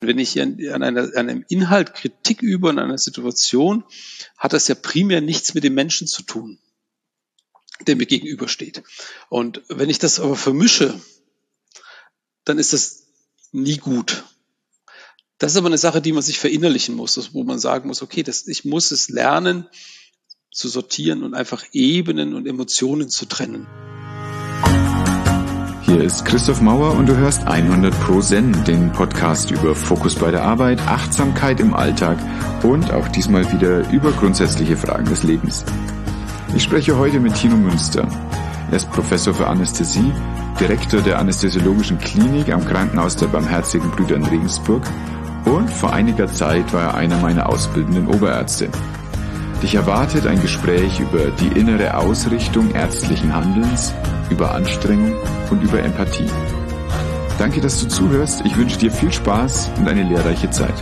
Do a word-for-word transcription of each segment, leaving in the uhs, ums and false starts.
Wenn ich an, an, einer, an einem Inhalt Kritik übe, an einer Situation, hat das ja primär nichts mit dem Menschen zu tun, der mir gegenübersteht. Und wenn ich das aber vermische, dann ist das nie gut. Das ist aber eine Sache, die man sich verinnerlichen muss, wo man sagen muss, okay, das, ich muss es lernen, zu sortieren und einfach Ebenen und Emotionen zu trennen. Hier ist Christoph Mauer und du hörst hundert Pro Zen, den Podcast über Fokus bei der Arbeit, Achtsamkeit im Alltag und auch diesmal wieder über grundsätzliche Fragen des Lebens. Ich spreche heute mit Tino Münster. Er ist Professor für Anästhesie, Direktor der Anästhesiologischen Klinik am Krankenhaus der Barmherzigen Brüder in Regensburg und vor einiger Zeit war er einer meiner ausbildenden Oberärzte. Dich erwartet ein Gespräch über die innere Ausrichtung ärztlichen Handelns, über Anstrengung und über Empathie. Danke, dass du zuhörst. Ich wünsche dir viel Spaß und eine lehrreiche Zeit.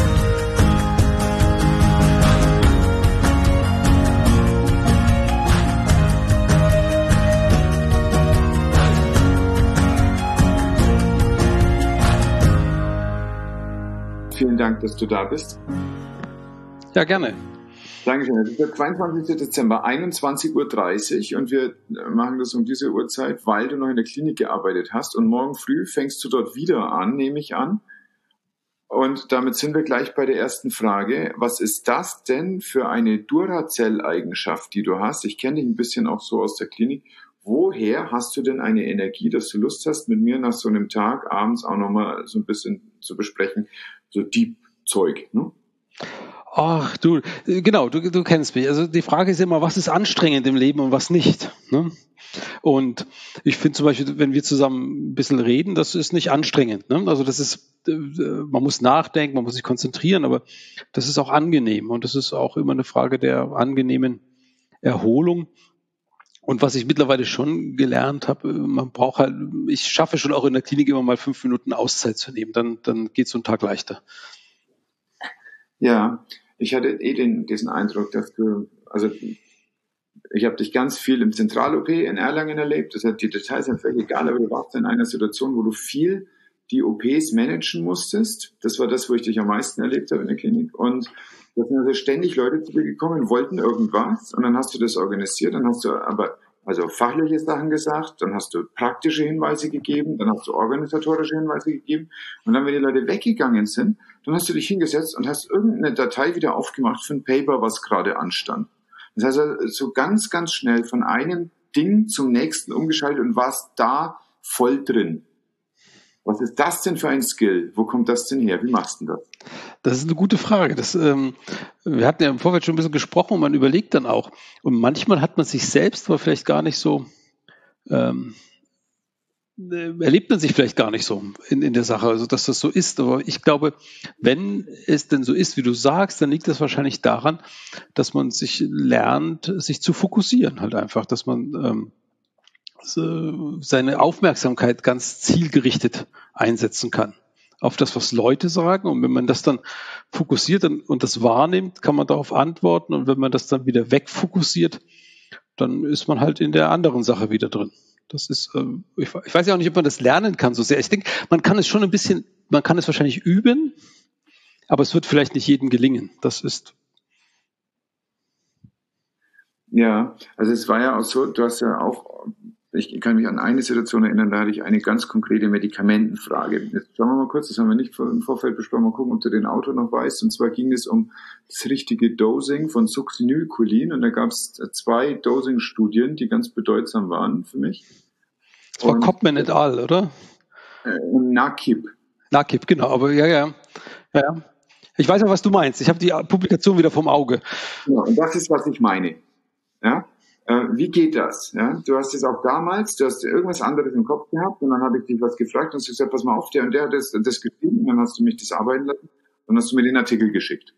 Vielen Dank, dass du da bist. Ja, gerne. Dankeschön. Es ist der zweiundzwanzigster Dezember, einundzwanzig Uhr dreißig und wir machen das um diese Uhrzeit, weil du noch in der Klinik gearbeitet hast und morgen früh fängst du dort wieder an, nehme ich an. Und damit sind wir gleich bei der ersten Frage. Was ist das denn für eine Duracell-Eigenschaft, die du hast? Ich kenne dich ein bisschen auch so aus der Klinik. Woher hast du denn eine Energie, dass du Lust hast, mit mir nach so einem Tag abends auch nochmal so ein bisschen zu besprechen, so Deep-Zeug, ne? Ach, du, genau, du, du kennst mich. Also die Frage ist immer, was ist anstrengend im Leben und was nicht, ne? Und ich finde zum Beispiel, wenn wir zusammen ein bisschen reden, das ist nicht anstrengend, ne? Also das ist, man muss nachdenken, man muss sich konzentrieren, aber das ist auch angenehm und das ist auch immer eine Frage der angenehmen Erholung. Und was ich mittlerweile schon gelernt habe, man braucht halt, ich schaffe schon auch in der Klinik immer mal fünf Minuten Auszeit zu nehmen, dann, dann geht so ein Tag leichter. Ja, ich hatte eh den, diesen Eindruck, dass du, also ich habe dich ganz viel im Zentral-O P in Erlangen erlebt, das heißt, die Details sind völlig egal, aber du warst in einer Situation, wo du viel die O Ps managen musstest. Das war das, wo ich dich am meisten erlebt habe in der Klinik. Und da sind also ständig Leute zu dir gekommen, wollten irgendwas und dann hast du das organisiert, dann hast du aber also fachliche Sachen gesagt, dann hast du praktische Hinweise gegeben, dann hast du organisatorische Hinweise gegeben und dann, wenn die Leute weggegangen sind, dann hast du dich hingesetzt und hast irgendeine Datei wieder aufgemacht für ein Paper, was gerade anstand. Das heißt, also so ganz, ganz schnell von einem Ding zum nächsten umgeschaltet und warst da voll drin. Was ist das denn für ein Skill? Wo kommt das denn her? Wie machst du das? Das ist eine gute Frage. Das, ähm, wir hatten ja im Vorfeld schon ein bisschen gesprochen und man überlegt dann auch. Und manchmal hat man sich selbst aber vielleicht gar nicht so, ähm, erlebt man sich vielleicht gar nicht so in, in der Sache, also dass das so ist. Aber ich glaube, wenn es denn so ist, wie du sagst, dann liegt das wahrscheinlich daran, dass man sich lernt, sich zu fokussieren halt einfach, dass man ähm, seine Aufmerksamkeit ganz zielgerichtet einsetzen kann auf das, was Leute sagen. Und wenn man das dann fokussiert und das wahrnimmt, kann man darauf antworten. Und wenn man das dann wieder wegfokussiert, dann ist man halt in der anderen Sache wieder drin. Das ist, ich weiß ja auch nicht, ob man das lernen kann so sehr. Ich denke, man kann es schon ein bisschen, man kann es wahrscheinlich üben, aber es wird vielleicht nicht jedem gelingen. Das ist Ja, also es war ja auch so, du hast ja auch, ich kann mich an eine Situation erinnern, da hatte ich eine ganz konkrete Medikamentenfrage. Jetzt schauen wir mal kurz, das haben wir nicht im Vorfeld besprochen, mal gucken, ob du den Autor noch weißt. Und zwar ging es um das richtige Dosing von Succinylcholin und da gab es zwei Dosing-Studien, die ganz bedeutsam waren für mich. Das war Kopman et al., oder? Äh, Nakib. Nakib, genau, aber ja, ja, ja, ja. Ich weiß auch, was du meinst. Ich habe die Publikation wieder vom Auge. Ja, und das ist, was ich meine. Ja? Wie geht das? Ja, du hast es auch damals, du hast irgendwas anderes im Kopf gehabt und dann habe ich dich was gefragt und hast gesagt, pass mal auf, der und der hat das, das geschrieben und dann hast du mich das arbeiten lassen und hast du mir den Artikel geschickt.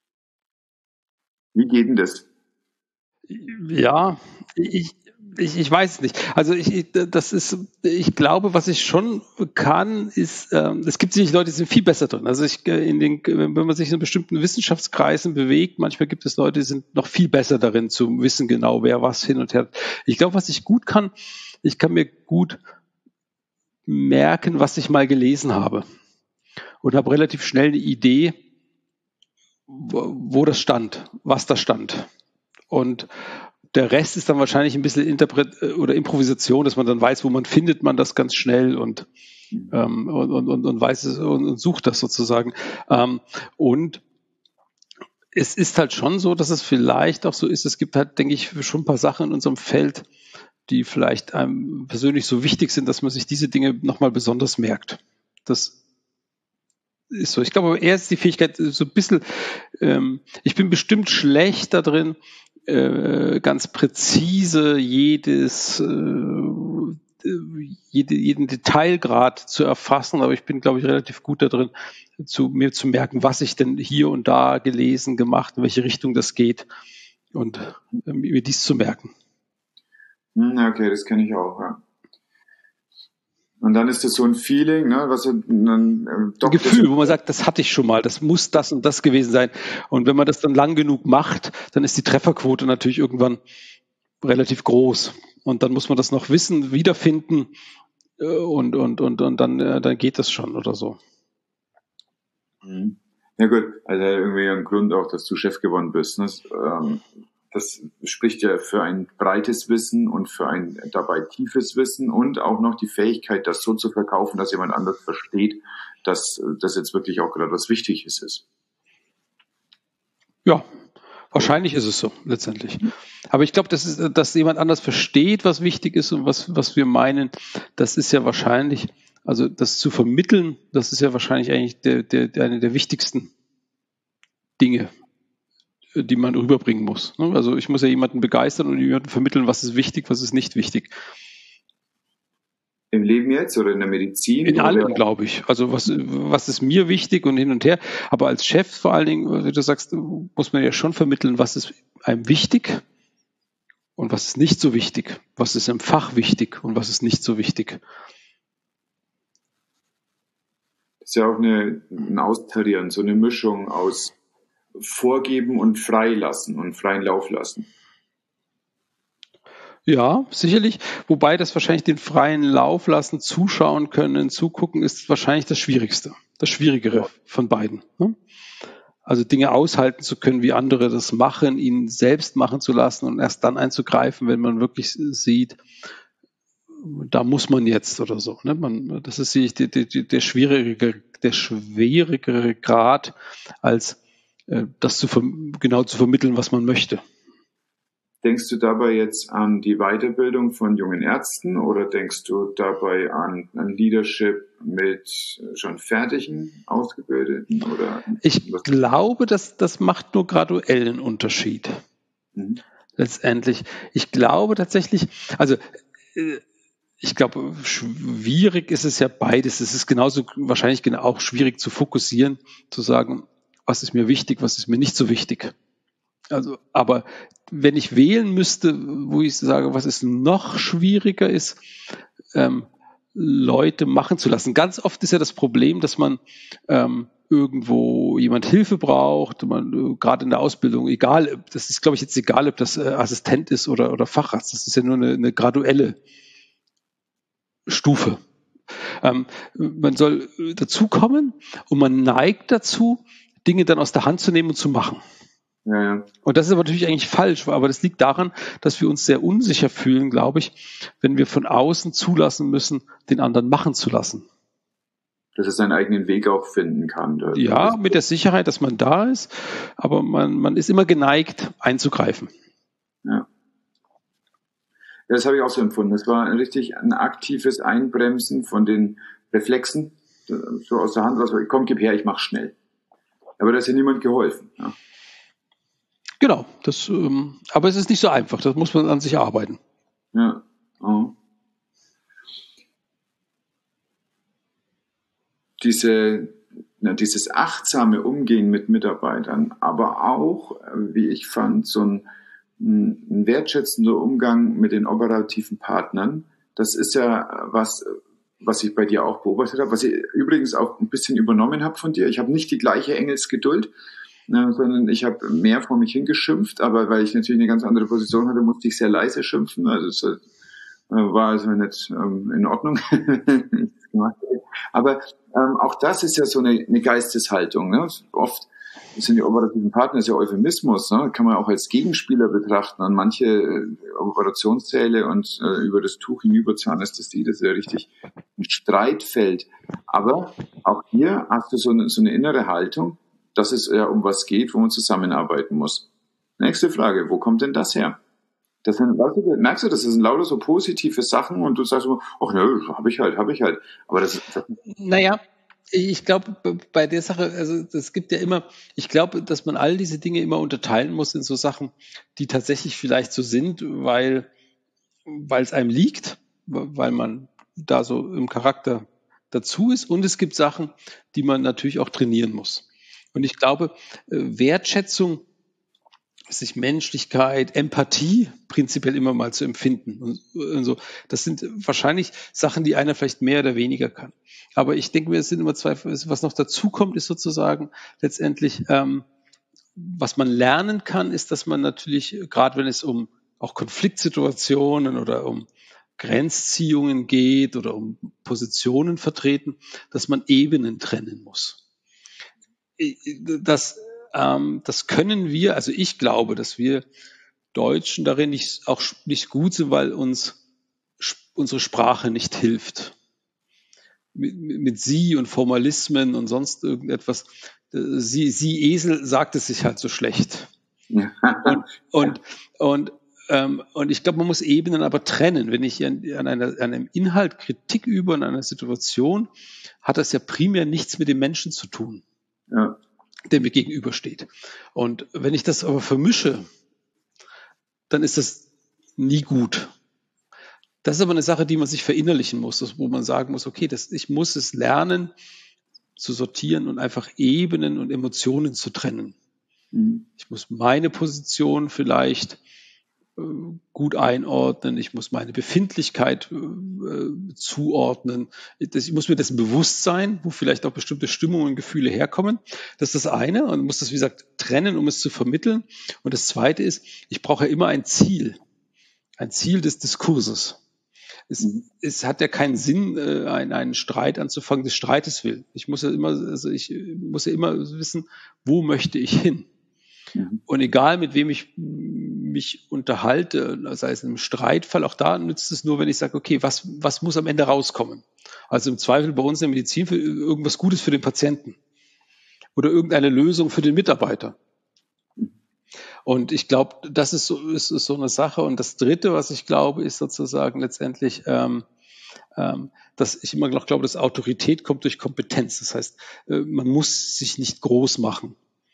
Wie geht denn das? Ja, ich, ich, ich weiß es nicht. Also ich, das ist, ich glaube, was ich schon kann, ist, ähm, es gibt sicherlich Leute, die sind viel besser drin. Also ich, in den, wenn man sich in bestimmten Wissenschaftskreisen bewegt, manchmal gibt es Leute, die sind noch viel besser darin zu wissen genau, wer was hin und her. Ich glaube, was ich gut kann, ich kann mir gut merken, was ich mal gelesen habe. und habe relativ schnell eine Idee, wo, wo das stand, was da stand. Und der Rest ist dann wahrscheinlich ein bisschen Interpret oder Improvisation, dass man dann weiß, wo man findet man das ganz schnell und, ähm, und, und, und weiß es und, und sucht das sozusagen. Ähm, und es ist halt schon so, dass es vielleicht auch so ist, es gibt halt, denke ich, schon ein paar Sachen in unserem Feld, die vielleicht einem persönlich so wichtig sind, dass man sich diese Dinge nochmal besonders merkt. Das ist so. Ich glaube, eher ist die Fähigkeit so ein bisschen, ähm, ich bin bestimmt schlecht da drin, äh, ganz präzise jedes, äh, jede, jeden Detailgrad zu erfassen, aber ich bin, glaube ich, relativ gut da drin, zu, mir zu merken, was ich denn hier und da gelesen, gemacht, in welche Richtung das geht und äh, mir dies zu merken. Okay, das kenne ich auch, ja. Und dann ist das so ein Feeling, ne, was dann äh, ein Gefühl, wo man sagt, das hatte ich schon mal, das muss das und das gewesen sein. Und wenn man das dann lang genug macht, dann ist die Trefferquote natürlich irgendwann relativ groß. Und dann muss man das noch wissen, wiederfinden äh, und und und und dann äh, dann geht das schon oder so. Ja gut, also irgendwie ein Grund auch, dass du Chef geworden bist. Ne? Das, ähm, das spricht ja für ein breites Wissen und für ein dabei tiefes Wissen und auch noch die Fähigkeit, das so zu verkaufen, dass jemand anders versteht, dass das jetzt wirklich auch gerade was Wichtiges ist. Ja, wahrscheinlich ist es so, letztendlich. Aber ich glaube, das ist, dass jemand anders versteht, was wichtig ist und was, was wir meinen, das ist ja wahrscheinlich, also das zu vermitteln, das ist ja wahrscheinlich eigentlich der, der, der, eine der wichtigsten Dinge, die man rüberbringen muss. Also ich muss ja jemanden begeistern und jemanden vermitteln, was ist wichtig, was ist nicht wichtig. Im Leben jetzt oder in der Medizin? In allem, glaube ich. Also was, was ist mir wichtig und hin und her. Aber als Chef vor allen Dingen, wie du sagst, muss man ja schon vermitteln, was ist einem wichtig und was ist nicht so wichtig. Was ist im Fach wichtig und was ist nicht so wichtig. Das ist ja auch eine, ein Austarieren, so eine Mischung aus Vorgeben und freilassen und freien Lauf lassen. Ja, sicherlich. Wobei das wahrscheinlich den freien Lauf lassen, zuschauen können, zugucken, ist wahrscheinlich das Schwierigste, das Schwierigere ja. von beiden. Ne? Also Dinge aushalten zu können, wie andere das machen, ihnen selbst machen zu lassen und erst dann einzugreifen, wenn man wirklich sieht, da muss man jetzt oder so. Ne? Man, das ist sicherlich der, der, der schwierigere, der schwierigere Grad, als äh, das zu genau zu vermitteln, was man möchte. Denkst du dabei jetzt an die Weiterbildung von jungen Ärzten oder denkst du dabei an, an Leadership mit schon fertigen Ausgebildeten? Oder ich glaube, dass das macht nur graduell einen Unterschied. Mhm. Letztendlich. Ich glaube tatsächlich, also ich glaube, schwierig ist es ja beides. Es ist genauso wahrscheinlich auch schwierig zu fokussieren, zu sagen, was ist mir wichtig, was ist mir nicht so wichtig. Also, aber wenn ich wählen müsste, wo ich sage, was ist noch schwieriger ist, ähm, Leute machen zu lassen. Ganz oft ist ja das Problem, dass man ähm, irgendwo jemand Hilfe braucht, man äh, gerade in der Ausbildung, egal, das ist, glaube ich, jetzt egal, ob das äh, Assistent ist oder, oder Facharzt, das ist ja nur eine, eine graduelle Stufe. Ähm, man soll dazukommen und man neigt dazu, Dinge dann aus der Hand zu nehmen und zu machen. Ja, ja. Und das ist aber natürlich eigentlich falsch, aber das liegt daran, dass wir uns sehr unsicher fühlen, glaube ich, wenn wir von außen zulassen müssen, den anderen machen zu lassen. Dass er seinen eigenen Weg auch finden kann. Ja, mit der Sicherheit, dass man da ist, aber man, man ist immer geneigt, einzugreifen. Ja. Ja, das habe ich auch so empfunden. Das war richtig ein aktives Einbremsen von den Reflexen, so aus der Hand raus. Komm, gib her, ich mach schnell. Aber da ist ja niemand geholfen. Ja. Genau, das, ähm, aber es ist nicht so einfach, das muss man an sich arbeiten. Ja. Oh. Diese, na, dieses achtsame Umgehen mit Mitarbeitern, aber auch, wie ich fand, so ein, ein wertschätzender Umgang mit den operativen Partnern, das ist ja was, was ich bei dir auch beobachtet habe, was ich übrigens auch ein bisschen übernommen habe von dir. Ich habe nicht die gleiche Engelsgeduld, Ja, sondern ich habe mehr vor mich hingeschimpft, aber weil ich natürlich eine ganz andere Position hatte, musste ich sehr leise schimpfen. Also es, war also nicht ähm, in Ordnung. Aber ähm, auch das ist ja so eine, eine Geisteshaltung. Ne? Oft sind die operativen Partner, ist ja Euphemismus, ne? Kann man auch als Gegenspieler betrachten. An manche äh, Operationssäle und äh, über das Tuch hinüberzahlen, ist das das ja richtig ein Streitfeld. Aber auch hier hast du so eine, so eine innere Haltung, dass es ja um was geht, wo man zusammenarbeiten muss. Nächste Frage, wo kommt denn das her? Das sind, weißt du, merkst du, das sind lauter so positive Sachen und du sagst so, ach ne, habe ich halt, habe ich halt. Aber das, das Naja, ich glaube, bei der Sache, also es gibt ja immer, ich glaube, dass man all diese Dinge immer unterteilen muss in so Sachen, die tatsächlich vielleicht so sind, weil, weil es einem liegt, weil man da so im Charakter dazu ist. Und es gibt Sachen, die man natürlich auch trainieren muss. Und ich glaube, Wertschätzung, sich Menschlichkeit, Empathie prinzipiell immer mal zu empfinden. Und, und so. Das sind wahrscheinlich Sachen, die einer vielleicht mehr oder weniger kann. Aber ich denke mir, es sind immer zwei, was noch dazu kommt, ist sozusagen letztendlich, ähm, was man lernen kann, ist, dass man natürlich, gerade wenn es um auch Konfliktsituationen oder um Grenzziehungen geht oder um Positionen vertreten, dass man Ebenen trennen muss. Das Ähm, das können wir, also ich glaube, dass wir Deutschen darin nicht, auch nicht gut sind, weil uns unsere Sprache nicht hilft. Mit, mit Sie und Formalismen und sonst irgendetwas. Sie, Sie Esel sagt es sich halt so schlecht. Und, und, und, ähm, und ich glaube, man muss Ebenen aber trennen. Wenn ich an, an, einer, an einem Inhalt Kritik übe, an einer Situation, hat das ja primär nichts mit dem Menschen zu tun. Ja. Der mir gegenübersteht. Und wenn ich das aber vermische, dann ist das nie gut. Das ist aber eine Sache, die man sich verinnerlichen muss, wo man sagen muss, okay, das, ich muss es lernen, zu sortieren und einfach Ebenen und Emotionen zu trennen. Mhm. Ich muss meine Position vielleicht gut einordnen, ich muss meine Befindlichkeit äh, zuordnen, ich muss mir dessen bewusst sein, wo vielleicht auch bestimmte Stimmungen und Gefühle herkommen. Das ist das eine und muss das, wie gesagt, trennen, um es zu vermitteln. Und das zweite ist, ich brauche ja immer ein Ziel, ein Ziel des Diskurses. Es, es hat ja keinen Sinn, äh, einen, einen Streit anzufangen des Streites willen. Ich muss ja immer, also ich muss ja immer wissen, wo möchte ich hin? Und egal, mit wem ich mich unterhalte, sei es in einem Streitfall, auch da nützt es nur, wenn ich sage, okay, was, was muss am Ende rauskommen? Also im Zweifel bei uns in der Medizin für irgendwas Gutes für den Patienten oder irgendeine Lösung für den Mitarbeiter. Und ich glaube, das ist so, ist, ist so eine Sache. Und das Dritte, was ich glaube, ist sozusagen letztendlich, ähm, ähm, dass ich immer noch glaube, dass Autorität kommt durch Kompetenz. Das heißt, äh, man muss sich nicht groß machen,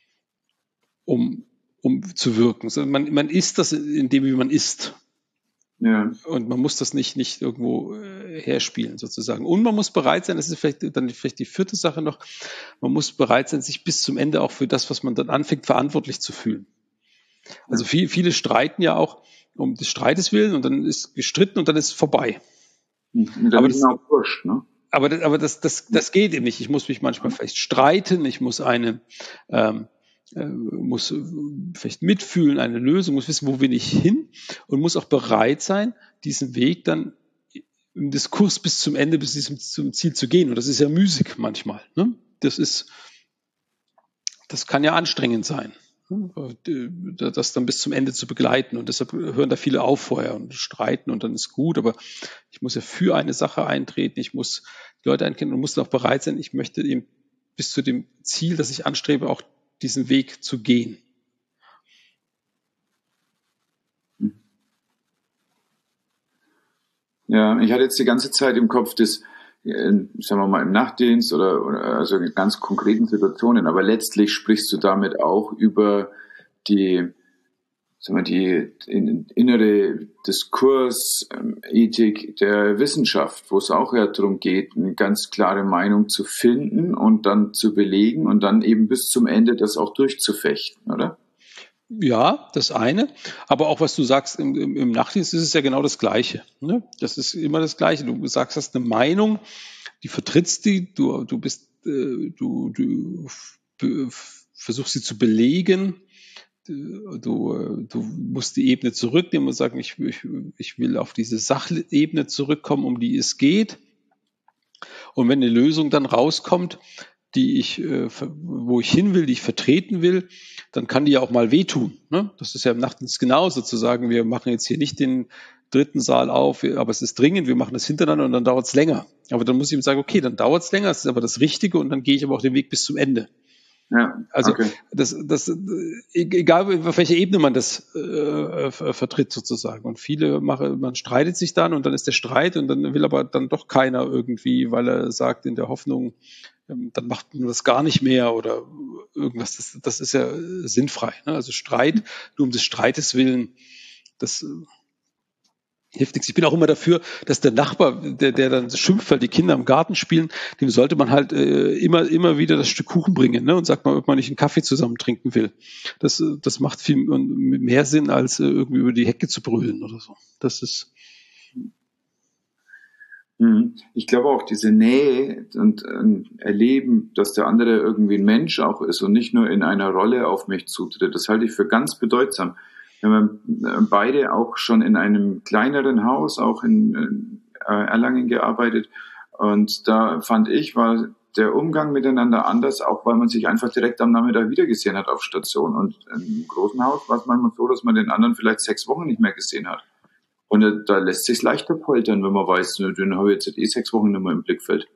um, um zu wirken. Also man, man ist das in dem, wie man ist. Ja. Und man muss das nicht, nicht irgendwo äh, herspielen sozusagen. Und man muss bereit sein, das ist vielleicht dann vielleicht die vierte Sache noch, man muss bereit sein, sich bis zum Ende auch für das, was man dann anfängt, verantwortlich zu fühlen. Also viel, viele streiten ja auch um des Streites willen und dann ist gestritten und dann ist es vorbei. Aber das, auch wurscht, ne? aber, das, aber das, das, das geht eben nicht. Ich muss mich manchmal vielleicht streiten, ich muss eine ähm, muss vielleicht mitfühlen, eine Lösung, muss wissen, wo will ich hin und muss auch bereit sein, diesen Weg dann im Diskurs bis zum Ende, bis zum Ziel zu gehen. Und das ist ja müßig manchmal. Ne? Das ist, das kann ja anstrengend sein, das dann bis zum Ende zu begleiten. Und deshalb hören da viele auf vorher und streiten und dann ist gut. Aber ich muss ja für eine Sache eintreten, ich muss die Leute einkennen und muss dann auch bereit sein, ich möchte eben bis zu dem Ziel, das ich anstrebe, auch diesen Weg zu gehen. Ja, ich hatte jetzt die ganze Zeit im Kopf das, sagen wir mal, im Nachtdienst oder, oder also in ganz konkreten Situationen, aber letztlich sprichst du damit auch über die, sagen wir, die innere Diskursethik der Wissenschaft, wo es auch ja darum geht, eine ganz klare Meinung zu finden und dann zu belegen und dann eben bis zum Ende das auch durchzufechten, oder? Ja, das eine. Aber auch was du sagst, im, im, im Nachtdienst ist es ja genau das Gleiche. Ne? Das ist immer das Gleiche. Du sagst, hast eine Meinung, die vertrittst die, du, du bist, äh, du, du versuchst sie zu belegen, du, du musst die Ebene zurücknehmen und sagen, ich, ich, ich will auf diese Sachebene zurückkommen, um die es geht. Und wenn eine Lösung dann rauskommt, die ich, wo ich hin will, die ich vertreten will, dann kann die ja auch mal wehtun. Ne? Das ist ja im Nachtdienst genauso, zu sagen, wir machen jetzt hier nicht den dritten Saal auf, aber es ist dringend, wir machen das hintereinander und dann dauert es länger. Aber dann muss ich ihm sagen, okay, dann dauert es länger, es ist aber das Richtige und dann gehe ich aber auch den Weg bis zum Ende. Ja, also okay. das, das, egal auf welcher Ebene man das äh, vertritt sozusagen. Und viele machen, man streitet sich dann und dann ist der Streit und dann will aber dann doch keiner irgendwie, weil er sagt in der Hoffnung, ähm, dann macht man das gar nicht mehr oder irgendwas. Das, das ist ja sinnfrei. Ne? Also Streit nur um des Streites willen, das hilft nichts. Ich bin auch immer dafür, dass der Nachbar, der, der dann schimpft, weil die Kinder im Garten spielen, dem sollte man halt äh, immer, immer wieder das Stück Kuchen bringen, ne? Und sagt mal, ob man nicht einen Kaffee zusammen trinken will. Das, das macht viel mehr Sinn, als äh, irgendwie über die Hecke zu brüllen oder so. Das ist. Ich glaube auch diese Nähe und äh, Erleben, dass der andere irgendwie ein Mensch auch ist und nicht nur in einer Rolle auf mich zutritt, das halte ich für ganz bedeutsam. Wir haben beide auch schon in einem kleineren Haus, auch in Erlangen gearbeitet. Und da fand ich, war der Umgang miteinander anders, auch weil man sich einfach direkt am Nachmittag wiedergesehen hat auf Station. Und im großen Haus war es manchmal so, dass man den anderen vielleicht sechs Wochen nicht mehr gesehen hat. Und da lässt sich leichter poltern, wenn man weiß, den habe ich jetzt eh sechs Wochen nicht mehr im Blickfeld.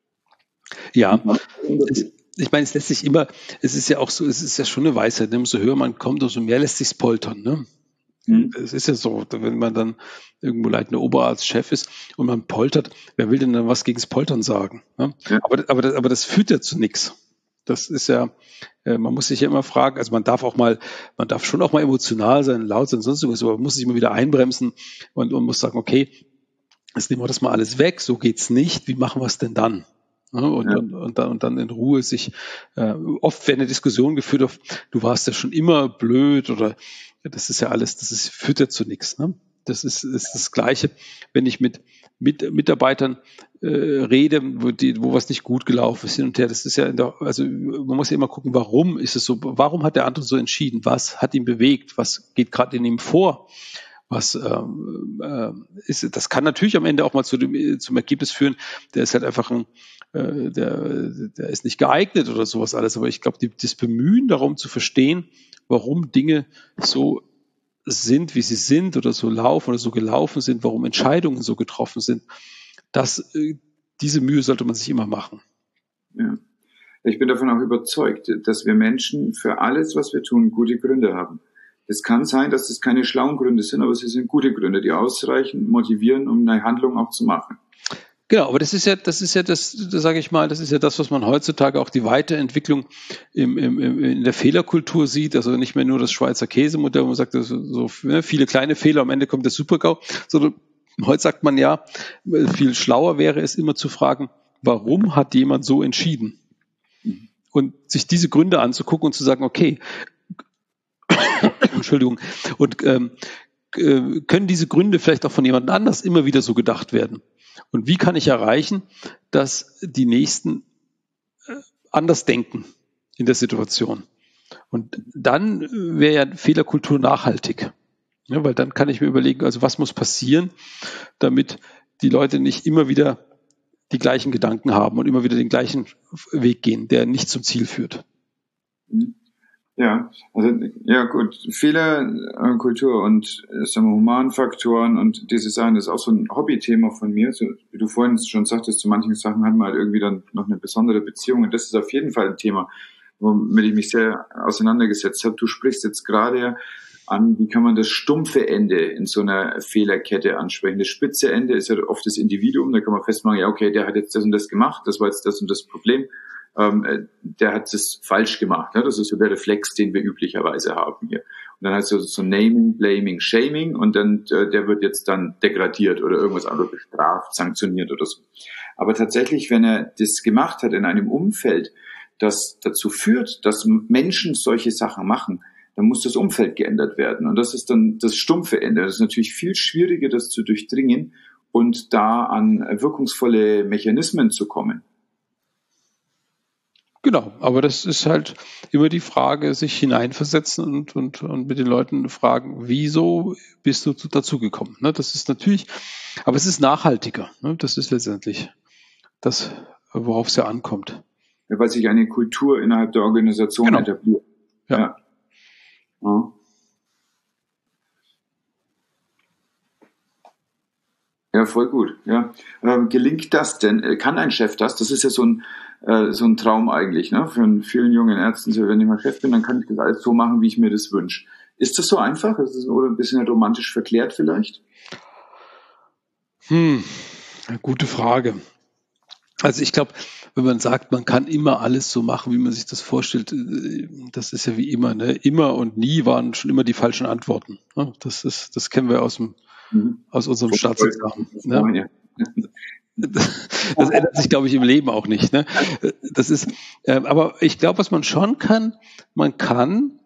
Ja, es, ich meine, es lässt sich immer, es ist ja auch so, es ist ja schon eine Weisheit, ne? Umso höher man kommt, umso mehr lässt sich's poltern, ne? Mhm. Es ist ja so, wenn man dann irgendwo leitender Oberarzt, Chef ist und man poltert, wer will denn dann was gegens Poltern sagen? Ne? Ja. Aber, aber, das, aber das führt ja zu nichts. Das ist ja, äh, man muss sich ja immer fragen, also man darf auch mal, man darf schon auch mal emotional sein, laut sein, sonst irgendwas, aber man muss sich immer wieder einbremsen und, und muss sagen, okay, jetzt nehmen wir das mal alles weg, so geht's nicht, wie machen wir es denn dann? Ja, und, ja. und, und, dann, und dann in Ruhe sich, äh, oft wird eine Diskussion geführt auf, du warst ja schon immer blöd oder das ist ja alles, das ist, führt ja zu nichts. Ne? Das ist, ist das Gleiche, wenn ich mit, mit Mitarbeitern äh, rede, wo, die, wo was nicht gut gelaufen ist hin und her. Das ist ja, in der, also man muss ja immer gucken, warum ist es so, warum hat der andere so entschieden, was hat ihn bewegt, was geht gerade in ihm vor? Was ähm, äh, ist, das kann natürlich am Ende auch mal zu dem, zum Ergebnis führen, der ist halt einfach ein, äh, der, der ist nicht geeignet oder sowas alles. Aber ich glaube, die, das Bemühen darum zu verstehen, warum Dinge so sind, wie sie sind oder so laufen oder so gelaufen sind, warum Entscheidungen so getroffen sind, das, äh, diese Mühe sollte man sich immer machen. Ja. Ich bin davon auch überzeugt, dass wir Menschen für alles, was wir tun, gute Gründe haben. Es kann sein, dass es keine schlauen Gründe sind, aber sie sind gute Gründe, die ausreichen, motivieren, um eine Handlung auch zu machen. Genau, aber das ist ja, das ist ja das, das sage ich mal, das ist ja das, was man heutzutage auch die Weiterentwicklung im, im, im, in der Fehlerkultur sieht. Also nicht mehr nur das Schweizer Käsemodell, wo man sagt, so, so viele kleine Fehler, am Ende kommt der Super-GAU, sondern heute sagt man ja, viel schlauer wäre es immer zu fragen, warum hat jemand so entschieden? Und sich diese Gründe anzugucken und zu sagen, okay, Entschuldigung, und ähm, können diese Gründe vielleicht auch von jemand anders immer wieder so gedacht werden? Und wie kann ich erreichen, dass die Nächsten anders denken in der Situation? Und dann wäre ja Fehlerkultur nachhaltig. Ja, weil dann kann ich mir überlegen, also was muss passieren, damit die Leute nicht immer wieder die gleichen Gedanken haben und immer wieder den gleichen Weg gehen, der nicht zum Ziel führt. Ja, also ja gut, Fehlerkultur und sagen wir, Humanfaktoren und diese Sachen, das ist auch so ein Hobbythema von mir. So, wie du vorhin schon sagtest, zu manchen Sachen hat man halt irgendwie dann noch eine besondere Beziehung und das ist auf jeden Fall ein Thema, womit ich mich sehr auseinandergesetzt habe. Du sprichst jetzt gerade an, wie kann man das stumpfe Ende in so einer Fehlerkette ansprechen. Das spitze Ende ist ja oft das Individuum, da kann man festmachen, ja okay, der hat jetzt das und das gemacht, das war jetzt das und das Problem. Ähm, der hat das falsch gemacht. Ne? Das ist so der Reflex, den wir üblicherweise haben hier. Und dann heißt es so Naming, Blaming, Shaming und dann äh, der wird jetzt dann degradiert oder irgendwas anderes bestraft, sanktioniert oder so. Aber tatsächlich, wenn er das gemacht hat in einem Umfeld, das dazu führt, dass Menschen solche Sachen machen, dann muss das Umfeld geändert werden. Und das ist dann das stumpfe Ende. Das ist natürlich viel schwieriger, das zu durchdringen und da an wirkungsvolle Mechanismen zu kommen. Genau, aber das ist halt immer die Frage, sich hineinversetzen und, und, und mit den Leuten fragen, wieso bist du dazugekommen? Ne, das ist natürlich, aber es ist nachhaltiger. Ne, das ist letztendlich das, worauf es ja ankommt. Ja, weil sich eine Kultur innerhalb der Organisation Genau. etabliert. Ja. Ja. Ja. Ja, voll gut. Ja. Ähm, gelingt das denn? Äh, Kann ein Chef das? Das ist ja so ein, äh, so ein Traum eigentlich, ne? Für einen vielen jungen Ärzten, so, wenn ich mal Chef bin, dann kann ich das alles so machen, wie ich mir das wünsche. Ist das so einfach? Ist das oder ein bisschen romantisch verklärt vielleicht? Hm, gute Frage. Also ich glaube, wenn man sagt, man kann immer alles so machen, wie man sich das vorstellt, äh, das ist ja wie immer, ne? Immer und nie waren schon immer die falschen Antworten. Ne? Das ist, das kennen wir aus dem, Mhm. aus unserem Voll, Staatsexamen. voll. Ne? Ja. Das ändert sich, glaube ich, im Leben auch nicht. Ne? Das ist, äh, aber ich glaube, was man schon kann, man kann,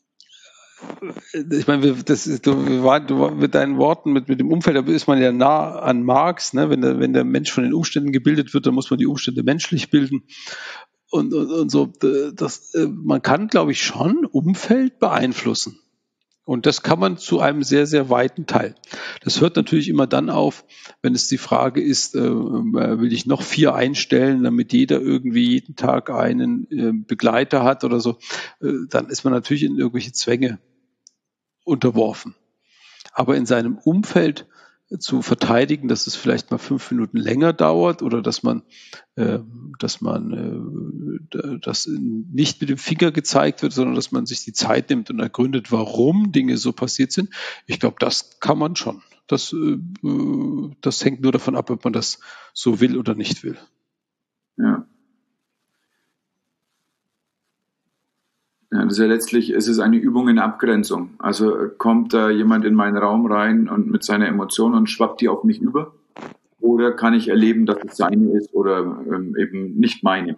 ich meine, wir, das ist, du, wir waren, du, mit deinen Worten, mit, mit dem Umfeld, da ist man ja nah an Marx. Ne? Wenn, der, wenn der Mensch von den Umständen gebildet wird, dann muss man die Umstände menschlich bilden. Und, und, und so, das, man kann, glaube ich, schon Umfeld beeinflussen. Und das kann man zu einem sehr, sehr weiten Teil. Das hört natürlich immer dann auf, wenn es die Frage ist, äh, will ich noch vier einstellen, damit jeder irgendwie jeden Tag einen äh, Begleiter hat oder so, äh, dann ist man natürlich in irgendwelche Zwänge unterworfen. Aber in seinem Umfeld zu verteidigen, dass es vielleicht mal fünf Minuten länger dauert oder dass man, äh, dass man, äh, dass nicht mit dem Finger gezeigt wird, sondern dass man sich die Zeit nimmt und ergründet, warum Dinge so passiert sind. Ich glaube, das kann man schon. Das, äh, das hängt nur davon ab, ob man das so will oder nicht will. Ja. Ja, das ist ja letztlich, es ist eine Übung in Abgrenzung. Also äh, kommt da jemand in meinen Raum rein und mit seiner Emotion und schwappt die auf mich über? Oder kann ich erleben, dass es seine ist oder ähm, eben nicht meine?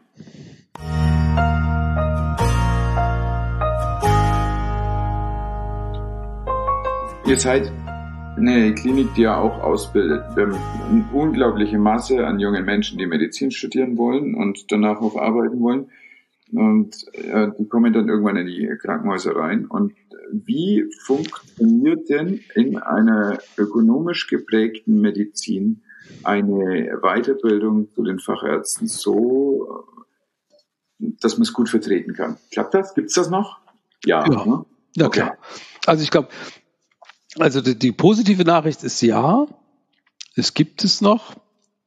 Ihr seid eine Klinik, die ja auch ausbildet. Wir haben eine unglaubliche Masse an jungen Menschen, die Medizin studieren wollen und danach auch arbeiten wollen. Und äh, die kommen dann irgendwann in die Krankenhäuser rein. Und wie funktioniert denn in einer ökonomisch geprägten Medizin eine Weiterbildung zu den Fachärzten so, dass man es gut vertreten kann? Klappt das? Gibt's das noch? Ja. Ja, Ne? ja Okay. klar. Also ich glaube, also die, die positive Nachricht ist ja, es gibt es noch.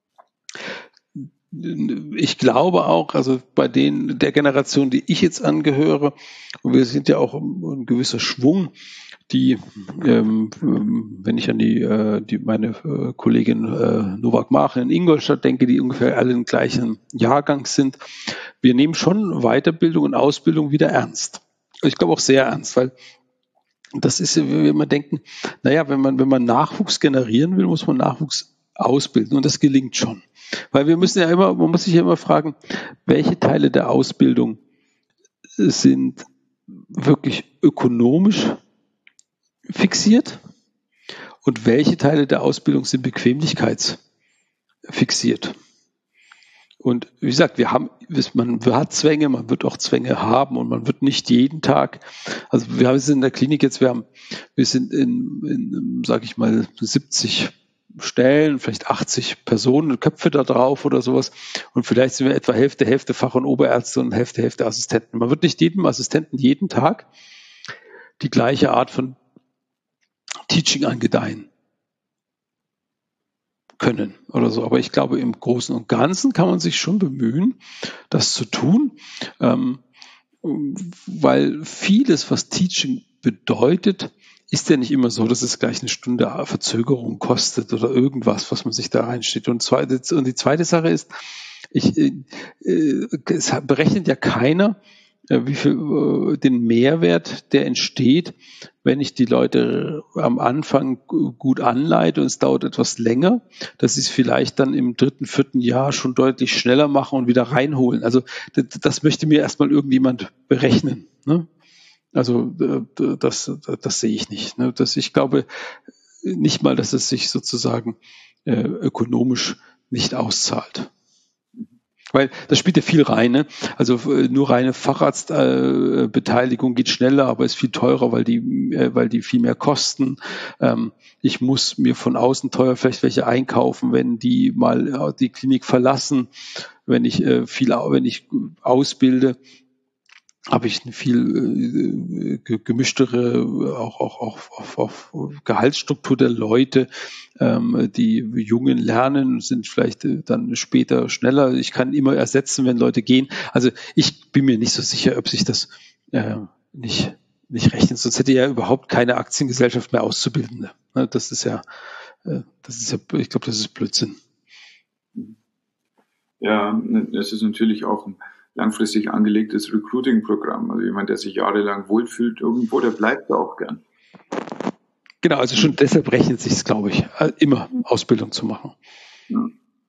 Ich glaube auch, also bei den der Generation, die ich jetzt angehöre, und wir sind ja auch ein gewisser Schwung, die, ähm, wenn ich an die, äh, die meine äh, Kollegin äh, Novak Machen in Ingolstadt denke, die ungefähr alle im gleichen Jahrgang sind, wir nehmen schon Weiterbildung und Ausbildung wieder ernst. Ich glaube auch sehr ernst, weil das ist, wie wir denken, naja, wenn man, wenn man Nachwuchs generieren will, muss man Nachwuchs ausbilden und das gelingt schon. Weil wir müssen ja immer, man muss sich ja immer fragen, welche Teile der Ausbildung sind wirklich ökonomisch fixiert und welche Teile der Ausbildung sind bequemlichkeitsfixiert. Und wie gesagt, wir haben, man hat Zwänge, man wird auch Zwänge haben und man wird nicht jeden Tag, also wir sind in der Klinik jetzt, wir haben, wir sind in, in sage ich mal, siebzig Stellen, vielleicht achtzig Personen, Köpfe da drauf oder sowas. Und vielleicht sind wir etwa Hälfte, Hälfte Fach- und Oberärzte und Hälfte, Hälfte Assistenten. Man wird nicht jedem Assistenten jeden Tag die gleiche Art von Teaching angedeihen können oder so. Aber ich glaube, im Großen und Ganzen kann man sich schon bemühen, das zu tun, ähm, weil vieles, was Teaching bedeutet, ist ja nicht immer so, dass es gleich eine Stunde Verzögerung kostet oder irgendwas, was man sich da reinsteht. Und, zweite, und die zweite Sache ist, ich, äh, es berechnet ja keiner, äh, wie viel äh, den Mehrwert, der entsteht, wenn ich die Leute am Anfang gut anleite und es dauert etwas länger, dass sie es vielleicht dann im dritten, vierten Jahr schon deutlich schneller machen und wieder reinholen. Also das, das möchte mir erstmal irgendjemand berechnen, ne? Also das, das sehe ich nicht. Ne? Das, ich glaube nicht mal, dass es sich sozusagen äh, ökonomisch nicht auszahlt. Weil das spielt ja viel rein, ne? Also äh, nur reine Facharztbeteiligung äh, geht schneller, aber ist viel teurer, weil die, äh, weil die viel mehr kosten. Ähm, ich muss mir von außen teuer vielleicht welche einkaufen, wenn die mal äh, die Klinik verlassen, wenn ich äh, viel, wenn ich ausbilde, habe ich eine viel äh, gemischtere, auch, auch, auch, auch, auch Gehaltsstruktur der Leute. Ähm, die Jungen lernen, sind vielleicht äh, dann später schneller. Ich kann immer ersetzen, wenn Leute gehen. Also ich bin mir nicht so sicher, ob sich das äh, nicht, nicht rechnet. Sonst hätte ja überhaupt keine Aktiengesellschaft mehr Auszubildende. Das ist ja, äh, das ist ja, ich glaube, das ist Blödsinn. Ja, das ist natürlich auch ein langfristig angelegtes Recruiting-Programm. Also jemand, der sich jahrelang wohlfühlt irgendwo, der bleibt da auch gern. Genau, also schon deshalb rechnet sich es, glaube ich, immer Ausbildung zu machen. Ja.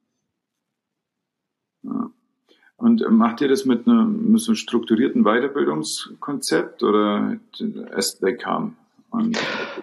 Ja. Und macht ihr das mit einem, mit so einem strukturierten Weiterbildungskonzept oder as they come? Und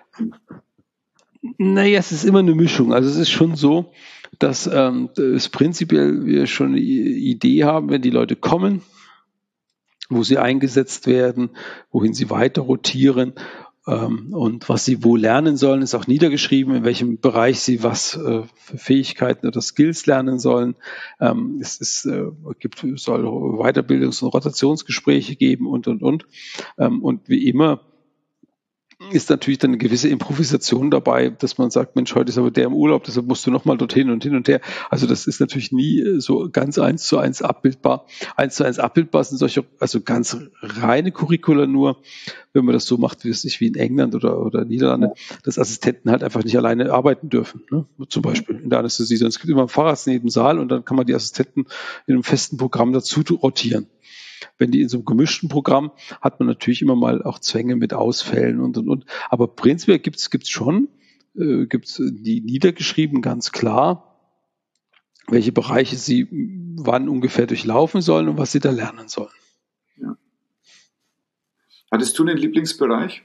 naja, es ist immer eine Mischung. Also es ist schon so, dass ähm, es prinzipiell wir schon eine Idee haben, wenn die Leute kommen, wo sie eingesetzt werden, wohin sie weiter rotieren ähm, und was sie wo lernen sollen, ist auch niedergeschrieben, in welchem Bereich sie was äh, für Fähigkeiten oder Skills lernen sollen. Ähm, es ist, äh, gibt, soll Weiterbildungs- und Rotationsgespräche geben und, und, und. Ähm, und wie immer ist natürlich dann eine gewisse Improvisation dabei, dass man sagt, Mensch, heute ist aber der im Urlaub, deshalb musst du nochmal dorthin und hin und her. Also das ist natürlich nie so ganz eins zu eins abbildbar. Eins zu eins abbildbar sind solche, also ganz reine Curricula nur, wenn man das so macht, wie es sich wie in England oder, oder Niederlande, dass Assistenten halt einfach nicht alleine arbeiten dürfen. Ne? Zum Beispiel in der Anästhesie. Es gibt immer einen Facharzt neben dem Saal und dann kann man die Assistenten in einem festen Programm dazu rotieren. Wenn die in so einem gemischten Programm, hat man natürlich immer mal auch Zwänge mit Ausfällen und, und, und. Aber prinzipiell gibt's, gibt's schon, äh, gibt's die niedergeschrieben ganz klar, welche Bereiche sie wann ungefähr durchlaufen sollen und was sie da lernen sollen. Ja. Hattest du einen Lieblingsbereich?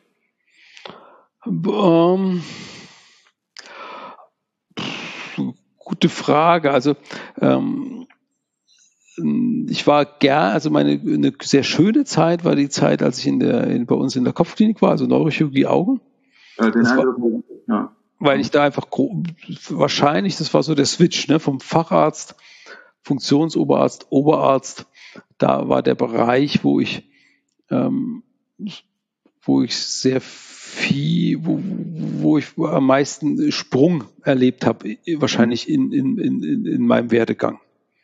Ähm, gute Frage. Also, ähm, ich war gern, also meine eine sehr schöne Zeit war die Zeit, als ich in der in, bei uns in der Kopfklinik war, also Neurochirurgie Augen. Äh, den Das war, Eindruck, ja. weil ich da einfach wahrscheinlich, das war so der Switch, ne, vom Facharzt, Funktionsoberarzt, Oberarzt. Da war der Bereich, wo ich ähm, wo ich sehr viel, wo, wo ich am meisten Sprung erlebt habe, wahrscheinlich in, in, in, in meinem Werdegang.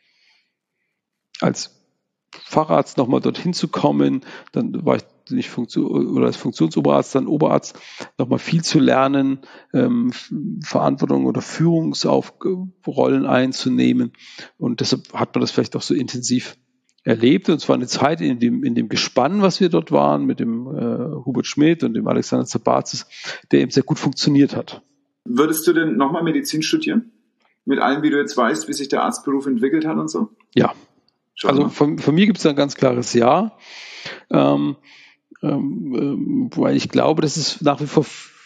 Als Facharzt nochmal dorthin zu kommen, dann war ich nicht Funktion oder als Funktionsoberarzt, dann Oberarzt, nochmal viel zu lernen, ähm, Verantwortung oder Führungsrollen einzunehmen. Und deshalb hat man das vielleicht auch so intensiv erlebt. Und zwar eine Zeit in dem, in dem Gespann, was wir dort waren, mit dem äh, Hubert Schmidt und dem Alexander Zabazis, der eben sehr gut funktioniert hat. Würdest du denn nochmal Medizin studieren? Mit allem, wie du jetzt weißt, wie sich der Arztberuf entwickelt hat und so? Ja. Schon, also von, von mir gibt es ein ganz klares Ja, ähm, ähm, weil ich glaube, dass es nach wie vor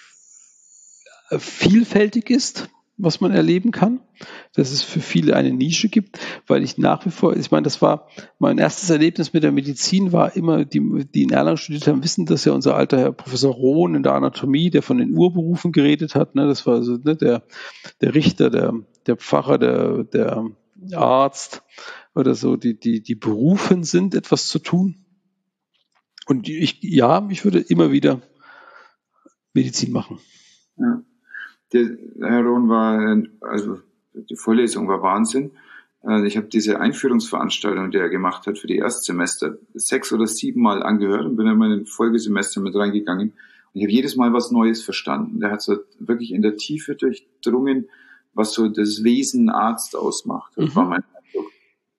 vielfältig ist, was man erleben kann, dass es für viele eine Nische gibt, weil ich nach wie vor, ich meine, das war mein erstes Erlebnis mit der Medizin, war immer, die, die in Erlangen studiert haben, wissen das ja, unser alter Herr Professor Rohn in der Anatomie, der von den Urberufen geredet hat, ne, das war also ne, der, der Richter, der, der Pfarrer, der, der Arzt oder so, die, die, die berufen sind, etwas zu tun. Und ich, ja, ich würde immer wieder Medizin machen. Ja. Der Herr Rohn war, also die Vorlesung war Wahnsinn. Ich habe diese Einführungsveranstaltung, die er gemacht hat für die Erstsemester, sechs oder sieben Mal angehört und bin dann mal in den Folgesemester mit reingegangen. Und ich habe jedes Mal was Neues verstanden. Der hat so wirklich in der Tiefe durchdrungen, was so das Wesen Arzt ausmacht. Das mhm. war mein Eindruck.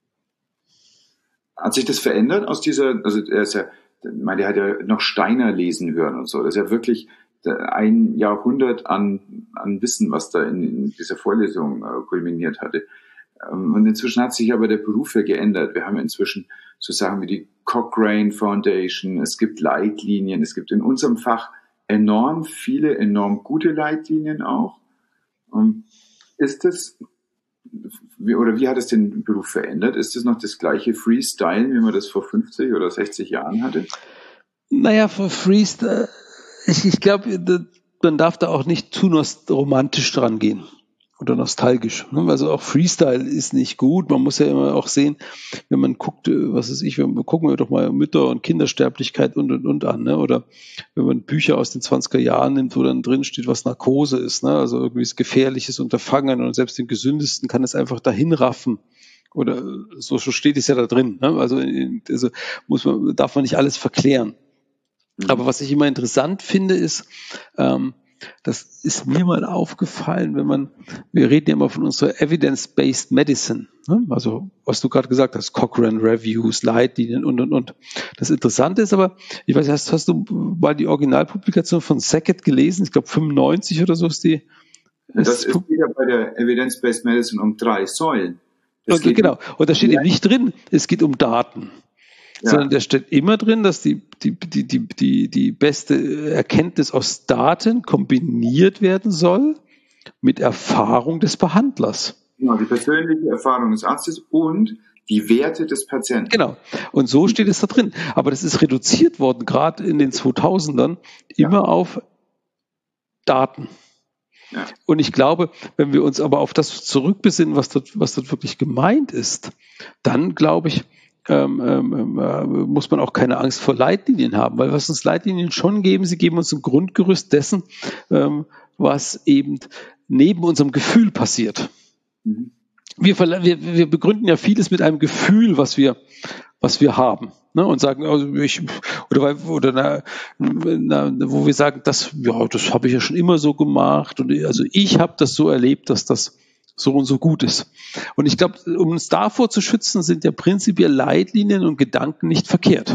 Hat sich das verändert aus dieser, also er ist ja, ich meine, der hat ja noch Steiner lesen hören und so. Das ist ja wirklich ein Jahrhundert an, an Wissen, was da in, in dieser Vorlesung äh, kulminiert hatte. Ähm, und inzwischen hat sich aber der Beruf ja geändert. Wir haben inzwischen so Sachen wie die Cochrane Foundation, es gibt Leitlinien, es gibt in unserem Fach enorm viele, enorm gute Leitlinien auch. Und ist das wie, oder wie hat es den Beruf verändert? Ist es noch das gleiche Freestyle, wie man das vor fünfzig oder sechzig Jahren hatte? Naja, für Freestyle, ich, ich glaube, man darf da auch nicht zu romantisch dran gehen oder nostalgisch. Also auch Freestyle ist nicht gut. Man muss ja immer auch sehen, wenn man guckt, was weiß ich, wir gucken wir doch mal Mütter- und Kindersterblichkeit und und und an, ne? Oder wenn man Bücher aus den zwanziger Jahren nimmt, wo dann drin steht, was Narkose ist, ne? Also irgendwie ist gefährliches Unterfangen und selbst den Gesündesten kann es einfach dahin raffen. Oder so, so steht es ja da drin, ne? Also, also muss man, darf man nicht alles verklären. Aber was ich immer interessant finde, ist, ähm, das ist mir mal aufgefallen, wenn man, wir reden ja immer von unserer Evidence-Based Medicine, ne? Also was du gerade gesagt hast, Cochrane Reviews, Leitlinien und, und, und. Das Interessante ist aber, ich weiß, hast, hast du mal die Originalpublikation von Sackett gelesen? Ich glaube fünfundneunzig oder so ist die. Ja, das ist wieder bei der Evidence-Based Medicine um drei Säulen. Okay, genau. Und da steht eben nicht drin, es geht um Daten. Ja. Sondern da steht immer drin, dass die, die, die, die, die, die beste Erkenntnis aus Daten kombiniert werden soll mit Erfahrung des Behandlers. Genau, die persönliche Erfahrung des Arztes und die Werte des Patienten. Genau. Und so steht es da drin. Aber das ist reduziert worden, gerade in den zweitausendern, immer ja. auf Daten. Ja. Und ich glaube, wenn wir uns aber auf das zurückbesinnen, was dort, was dort wirklich gemeint ist, dann glaube ich, Ähm, ähm, äh, muss man auch keine Angst vor Leitlinien haben, weil was uns Leitlinien schon geben, sie geben uns ein Grundgerüst dessen, ähm, was eben neben unserem Gefühl passiert. Mhm. Wir, wir, wir begründen ja vieles mit einem Gefühl, was wir, was wir haben, ne? Und sagen, also ich, oder, oder na, na, wo wir sagen, das, ja, das habe ich ja schon immer so gemacht und also ich habe das so erlebt, dass das so und so gut ist. Und ich glaube, um uns davor zu schützen, sind ja prinzipiell Leitlinien und Gedanken nicht verkehrt.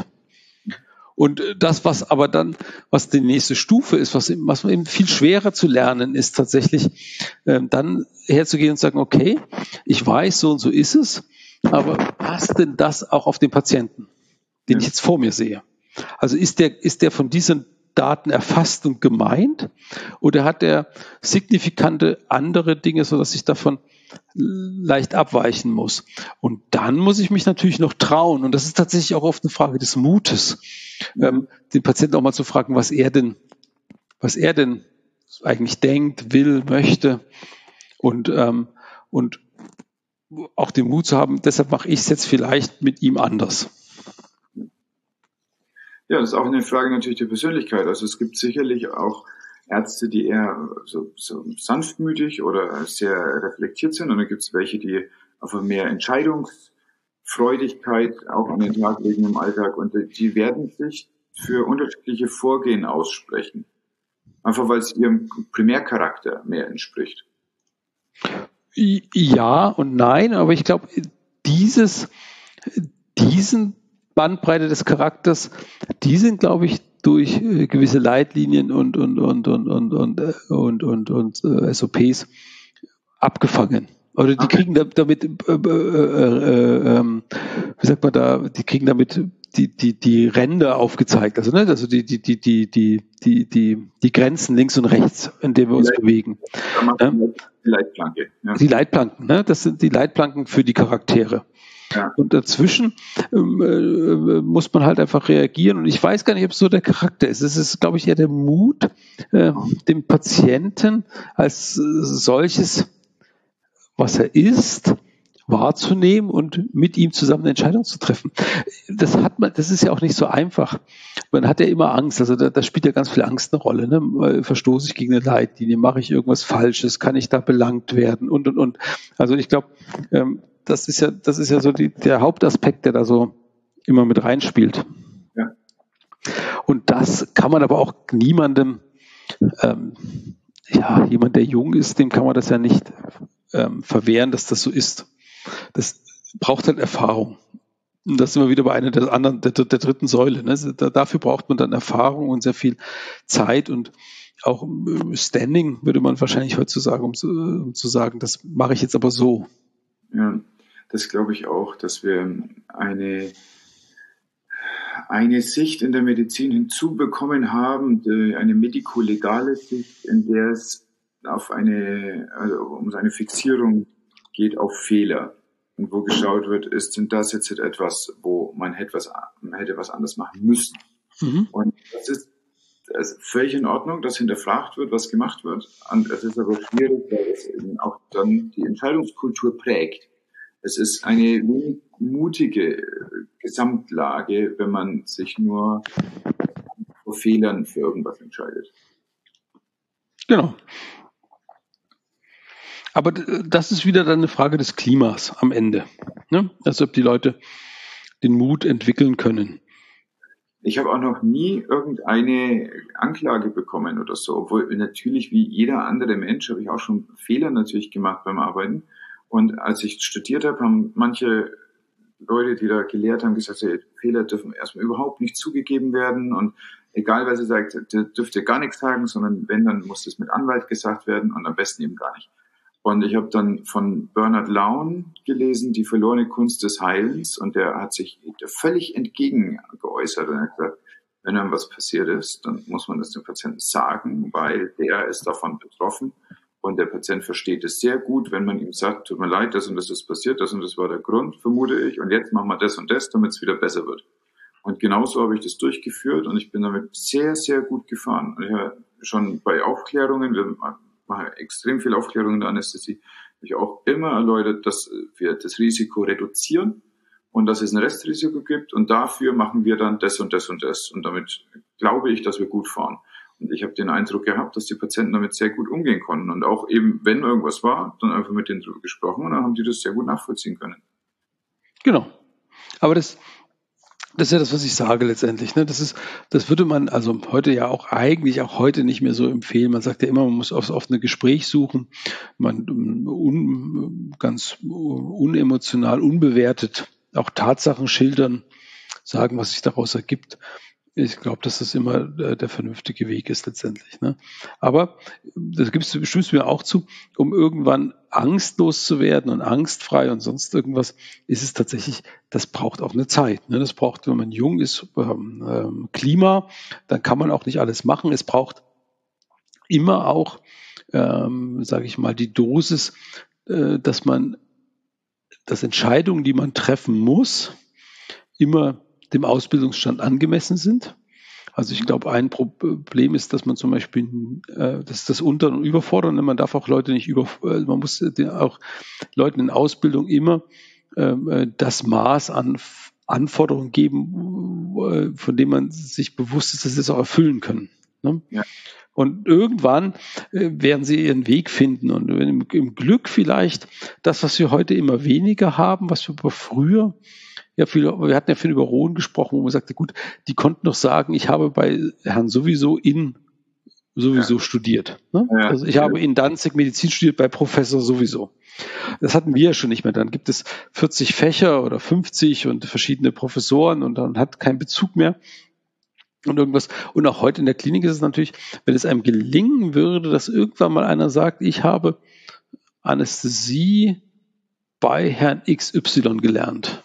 Und das, was aber dann, was die nächste Stufe ist, was, was eben viel schwerer zu lernen ist, tatsächlich äh, dann herzugehen und sagen, okay, ich weiß, so und so ist es, aber passt denn das auch auf den Patienten, den ja. ich jetzt vor mir sehe? Also ist der, ist der von diesen Daten erfasst und gemeint oder hat er signifikante andere Dinge, sodass ich davon leicht abweichen muss? Und dann muss ich mich natürlich noch trauen und das ist tatsächlich auch oft eine Frage des Mutes, ähm, den Patienten auch mal zu fragen, was er denn, was er denn eigentlich denkt, will, möchte und, ähm, und auch den Mut zu haben, deshalb mache ich es jetzt vielleicht mit ihm anders. Ja, das ist auch eine Frage natürlich der Persönlichkeit. Also es gibt sicherlich auch Ärzte, die eher so, so sanftmütig oder sehr reflektiert sind. Und dann gibt es welche, die einfach mehr Entscheidungsfreudigkeit auch an den Tag legen im Alltag. Und die werden sich für unterschiedliche Vorgehen aussprechen. Einfach weil es ihrem Primärcharakter mehr entspricht. Ja und nein, aber ich glaube, dieses, diesen Bandbreite des Charakters, die sind, glaube ich, durch äh, gewisse Leitlinien und und und und und und und und, und äh, S O Ps abgefangen. Oder die okay. kriegen da, damit, äh, äh, äh, äh, wie sagt man da, die kriegen damit die die die Ränder aufgezeigt, also ne, also die die die die die die die die Grenzen links und rechts, in denen wir uns Leit- bewegen. Ja? Die Leitplanke. Ja. Die Leitplanken, ne, das sind die Leitplanken für die Charaktere. Ja. Und dazwischen ähm, äh, muss man halt einfach reagieren. Und ich weiß gar nicht, ob es so der Charakter ist. Es ist, glaube ich, eher der Mut, äh, dem Patienten als solches, was er ist, wahrzunehmen und mit ihm zusammen eine Entscheidung zu treffen. Das hat man, das ist ja auch nicht so einfach. Man hat ja immer Angst. Also da, da spielt ja ganz viel Angst eine Rolle. Ne? Verstoße ich gegen eine Leitlinie? Mache ich irgendwas Falsches? Kann ich da belangt werden? Und und und. Also ich glaube, ähm, Das ist ja, das ist ja so die, der Hauptaspekt, der da so immer mit reinspielt. Ja. Und das kann man aber auch niemandem, ähm, ja, jemand, der jung ist, dem kann man das ja nicht ähm, verwehren, dass das so ist. Das braucht halt Erfahrung. Und das sind wir wieder bei einer der anderen, der, der dritten Säule. Ne? Da, dafür braucht man dann Erfahrung und sehr viel Zeit und auch Standing, würde man wahrscheinlich heutzutage, um, um zu sagen, das mache ich jetzt aber so. Ja. Das glaube ich auch, dass wir eine, eine Sicht in der Medizin hinzubekommen haben, eine medikolegale Sicht, in der es auf eine, also um eine Fixierung geht auf Fehler. Und wo geschaut wird, ist, sind das jetzt etwas, wo man hätte was, man hätte was anders machen müssen. Mhm. Und das ist, das ist völlig in Ordnung, dass hinterfragt wird, was gemacht wird. Und es ist aber schwierig, weil es eben auch dann die Entscheidungskultur prägt. Es ist eine mutige Gesamtlage, wenn man sich nur vor Fehlern für irgendwas entscheidet. Genau. Aber das ist wieder dann eine Frage des Klimas am Ende. Ne? Also ob die Leute den Mut entwickeln können. Ich habe auch noch nie irgendeine Anklage bekommen oder so, obwohl natürlich wie jeder andere Mensch habe ich auch schon Fehler natürlich gemacht beim Arbeiten. Und als ich studiert habe, haben manche Leute, die da gelehrt haben, gesagt, hey, Fehler dürfen erstmal überhaupt nicht zugegeben werden. Und egal, was ihr sagt, dürft ihr gar nichts sagen, sondern wenn, dann muss das mit Anwalt gesagt werden und am besten eben gar nicht. Und ich habe dann von Bernard Lown gelesen, Die verlorene Kunst des Heilens. Und der hat sich völlig entgegen geäußert. Und er hat gesagt, wenn dann was passiert ist, dann muss man das dem Patienten sagen, weil der ist davon betroffen. Und der Patient versteht es sehr gut, wenn man ihm sagt, tut mir leid, das und das ist passiert, das und das war der Grund, vermute ich. Und jetzt machen wir das und das, damit es wieder besser wird. Und genauso habe ich das durchgeführt und ich bin damit sehr, sehr gut gefahren. Und ich habe schon bei Aufklärungen, wir machen extrem viel Aufklärung in der Anästhesie, habe ich auch immer erläutert, dass wir das Risiko reduzieren und dass es ein Restrisiko gibt und dafür machen wir dann das und das und das. Und damit glaube ich, dass wir gut fahren. Und ich habe den Eindruck gehabt, dass die Patienten damit sehr gut umgehen konnten. Und auch eben, wenn irgendwas war, dann einfach mit denen drüber gesprochen und dann haben die das sehr gut nachvollziehen können. Genau. Aber das, das ist ja das, was ich sage letztendlich. Ne? Das ist, das würde man also heute ja auch eigentlich auch heute nicht mehr so empfehlen. Man sagt ja immer, man muss aufs offene Gespräch suchen. Man un, ganz unemotional, unbewertet auch Tatsachen schildern, sagen, was sich daraus ergibt. Ich glaube, dass das immer der vernünftige Weg ist letztendlich. Ne? Aber das gibst du, stimmst du mir auch zu, um irgendwann angstlos zu werden und angstfrei und sonst irgendwas, ist es tatsächlich, das braucht auch eine Zeit. Ne? Das braucht, wenn man jung ist, ähm, Klima, dann kann man auch nicht alles machen. Es braucht immer auch, ähm, sage ich mal, die Dosis, äh, dass man, dass Entscheidungen, die man treffen muss, immer dem Ausbildungsstand angemessen sind. Also ich glaube, ein Problem ist, dass man zum Beispiel, äh, das ist das Unter- und Überfordern, man darf auch Leute nicht über, man muss auch Leuten in Ausbildung immer äh, das Maß an Anforderungen geben, von dem man sich bewusst ist, dass sie es auch erfüllen können. Ne? Ja. Und irgendwann äh, werden sie ihren Weg finden und im, im Glück vielleicht das, was wir heute immer weniger haben, was wir aber früher ja, viele, wir hatten ja viel über Rohn gesprochen, wo man sagte, gut, die konnten doch sagen, ich habe bei Herrn sowieso in sowieso ja. studiert. Ne? Ja, also ich ja. habe in Danzig Medizin studiert, bei Professor sowieso. Das hatten wir ja schon nicht mehr. Dann gibt es vierzig Fächer oder fünfzig und verschiedene Professoren und dann hat keinen Bezug mehr und irgendwas. Und auch heute in der Klinik ist es natürlich, wenn es einem gelingen würde, dass irgendwann mal einer sagt, ich habe Anästhesie bei Herrn X Y gelernt.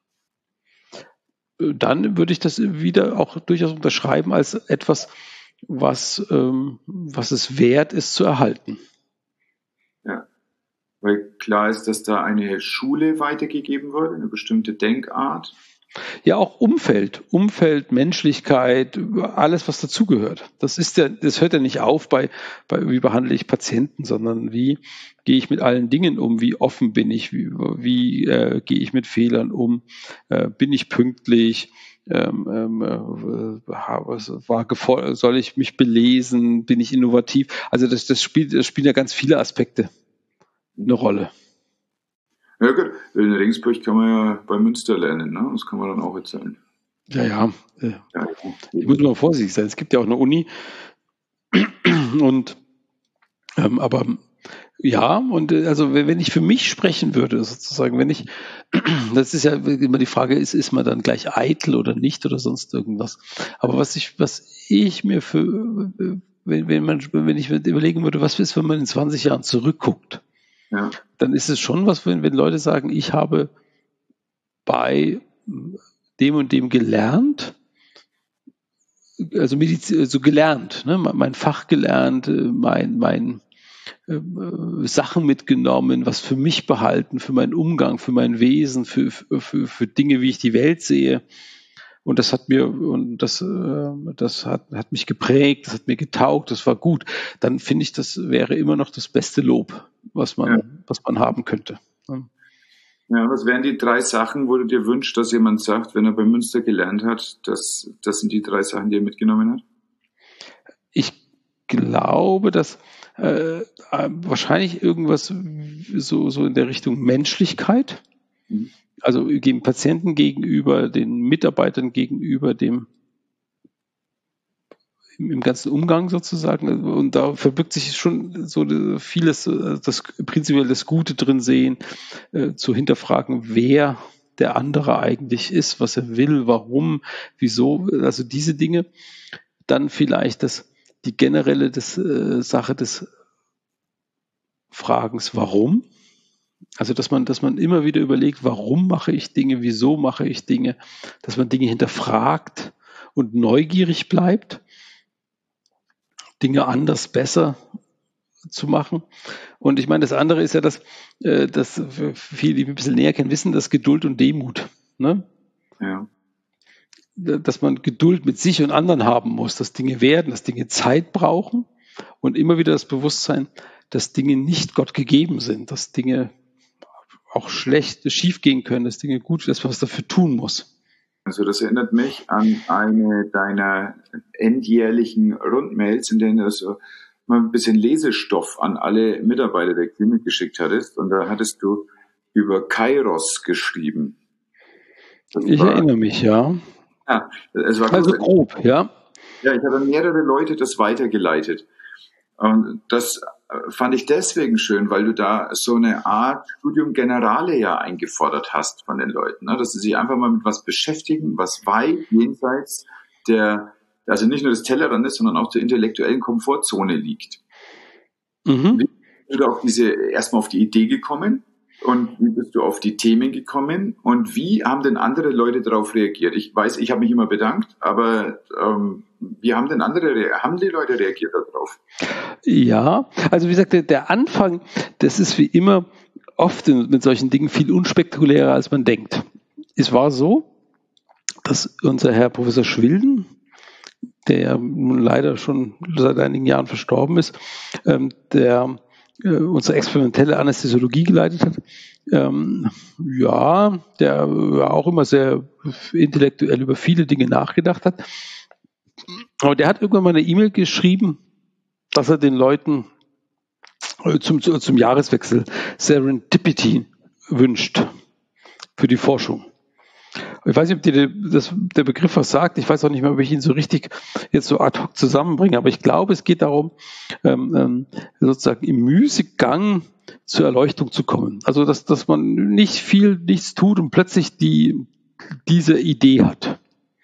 Dann würde ich das wieder auch durchaus unterschreiben als etwas, was, ähm, was es wert ist zu erhalten. Ja, weil klar ist, dass da eine Schule weitergegeben wird, eine bestimmte Denkart. Ja, auch Umfeld, Umfeld, Menschlichkeit, alles, was dazugehört. Das ist ja, das hört ja nicht auf bei, bei, wie behandle ich Patienten, sondern wie gehe ich mit allen Dingen um, wie offen bin ich, wie, wie äh, gehe ich mit Fehlern um, äh, bin ich pünktlich, ähm, ähm, äh, war gefol- soll ich mich belesen, bin ich innovativ? Also das, das spielt, das spielen ja ganz viele Aspekte eine Rolle. Ja gut, in Regensburg kann man ja bei Münster lernen, ne? Das kann man dann auch erzählen. Ja, ja. ja ich muss mal vorsichtig sein. Es gibt ja auch eine Uni. Und ähm, aber ja, und also wenn ich für mich sprechen würde, sozusagen, wenn ich, das ist ja immer die Frage, ist, ist man dann gleich eitel oder nicht oder sonst irgendwas. Aber was ich, was ich mir für, wenn, wenn man, wenn ich überlegen würde, was ist, wenn man in zwanzig Jahren zurückguckt? Ja. Dann ist es schon was, wenn, wenn Leute sagen, ich habe bei dem und dem gelernt, also Medizin, so gelernt, ne, mein Fach gelernt, mein, mein, äh, Sachen mitgenommen, was für mich behalten, für meinen Umgang, für mein Wesen, für, für, für Dinge, wie ich die Welt sehe. Und das hat mir, und das, äh, das hat, hat mich geprägt, das hat mir getaugt, das war gut. Dann finde ich, das wäre immer noch das beste Lob, was man, ja. was man haben könnte. Ja, was wären die drei Sachen, wo du dir wünschst, dass jemand sagt, wenn er bei Münster gelernt hat, dass das sind die drei Sachen, die er mitgenommen hat? Ich glaube, dass äh, wahrscheinlich irgendwas so, so in der Richtung Menschlichkeit, mhm. also dem Patienten gegenüber, den Mitarbeitern gegenüber, dem im, im ganzen Umgang sozusagen. Und da verbirgt sich schon so vieles, das prinzipiell das Gute drin sehen, äh, zu hinterfragen, wer der andere eigentlich ist, was er will, warum, wieso, also diese Dinge. Dann vielleicht das die generelle des, äh, Sache des Fragens, warum? Also, dass man, dass man immer wieder überlegt, warum mache ich Dinge, wieso mache ich Dinge, dass man Dinge hinterfragt und neugierig bleibt, Dinge anders, besser zu machen. Und ich meine, das andere ist ja, dass, äh, dass viele, die mich ein bisschen näher kennen, wissen, dass Geduld und Demut, ne? Ja. Dass man Geduld mit sich und anderen haben muss, dass Dinge werden, dass Dinge Zeit brauchen und immer wieder das Bewusstsein, dass Dinge nicht Gott gegeben sind, dass Dinge auch schlecht schief gehen können, dass Dinge gut, dass man was dafür tun muss. Also das erinnert mich an eine deiner endjährlichen Rundmails, in denen du so mal ein bisschen Lesestoff an alle Mitarbeiter der Klinik geschickt hattest, und da hattest du über Kairos geschrieben. Das ich war, erinnere mich, ja. Ja, es war also grob, ja. Ja, ich habe an mehrere Leute das weitergeleitet. Und das fand ich deswegen schön, weil du da so eine Art Studium Generale ja eingefordert hast von den Leuten, ne? Dass sie sich einfach mal mit was beschäftigen, was weit jenseits der, also nicht nur des Tellerrandes, sondern auch der intellektuellen Komfortzone liegt. Mhm. Wie bist du auf diese, erstmal auf die Idee gekommen? Und wie bist du auf die Themen gekommen? Und wie haben denn andere Leute darauf reagiert? Ich weiß, ich habe mich immer bedankt, aber ähm, wie haben denn andere, haben die Leute reagiert darauf? Ja, also wie gesagt, der, der Anfang, das ist wie immer oft mit solchen Dingen viel unspektakulärer, als man denkt. Es war so, dass unser Herr Professor Schwilden, der nun leider schon seit einigen Jahren verstorben ist, ähm, der unsere experimentelle Anästhesiologie geleitet hat, ähm, ja, der auch immer sehr intellektuell über viele Dinge nachgedacht hat. Aber der hat irgendwann mal eine E-Mail geschrieben, dass er den Leuten zum, zum Jahreswechsel Serendipity wünscht für die Forschung. Ich weiß nicht, ob dir das, der Begriff was sagt. Ich weiß auch nicht mehr, ob ich ihn so richtig jetzt so ad hoc zusammenbringe. Aber ich glaube, es geht darum, ähm, sozusagen im Müßiggang zur Erleuchtung zu kommen. Also, dass, dass man nicht viel, nichts tut und plötzlich die, diese Idee hat.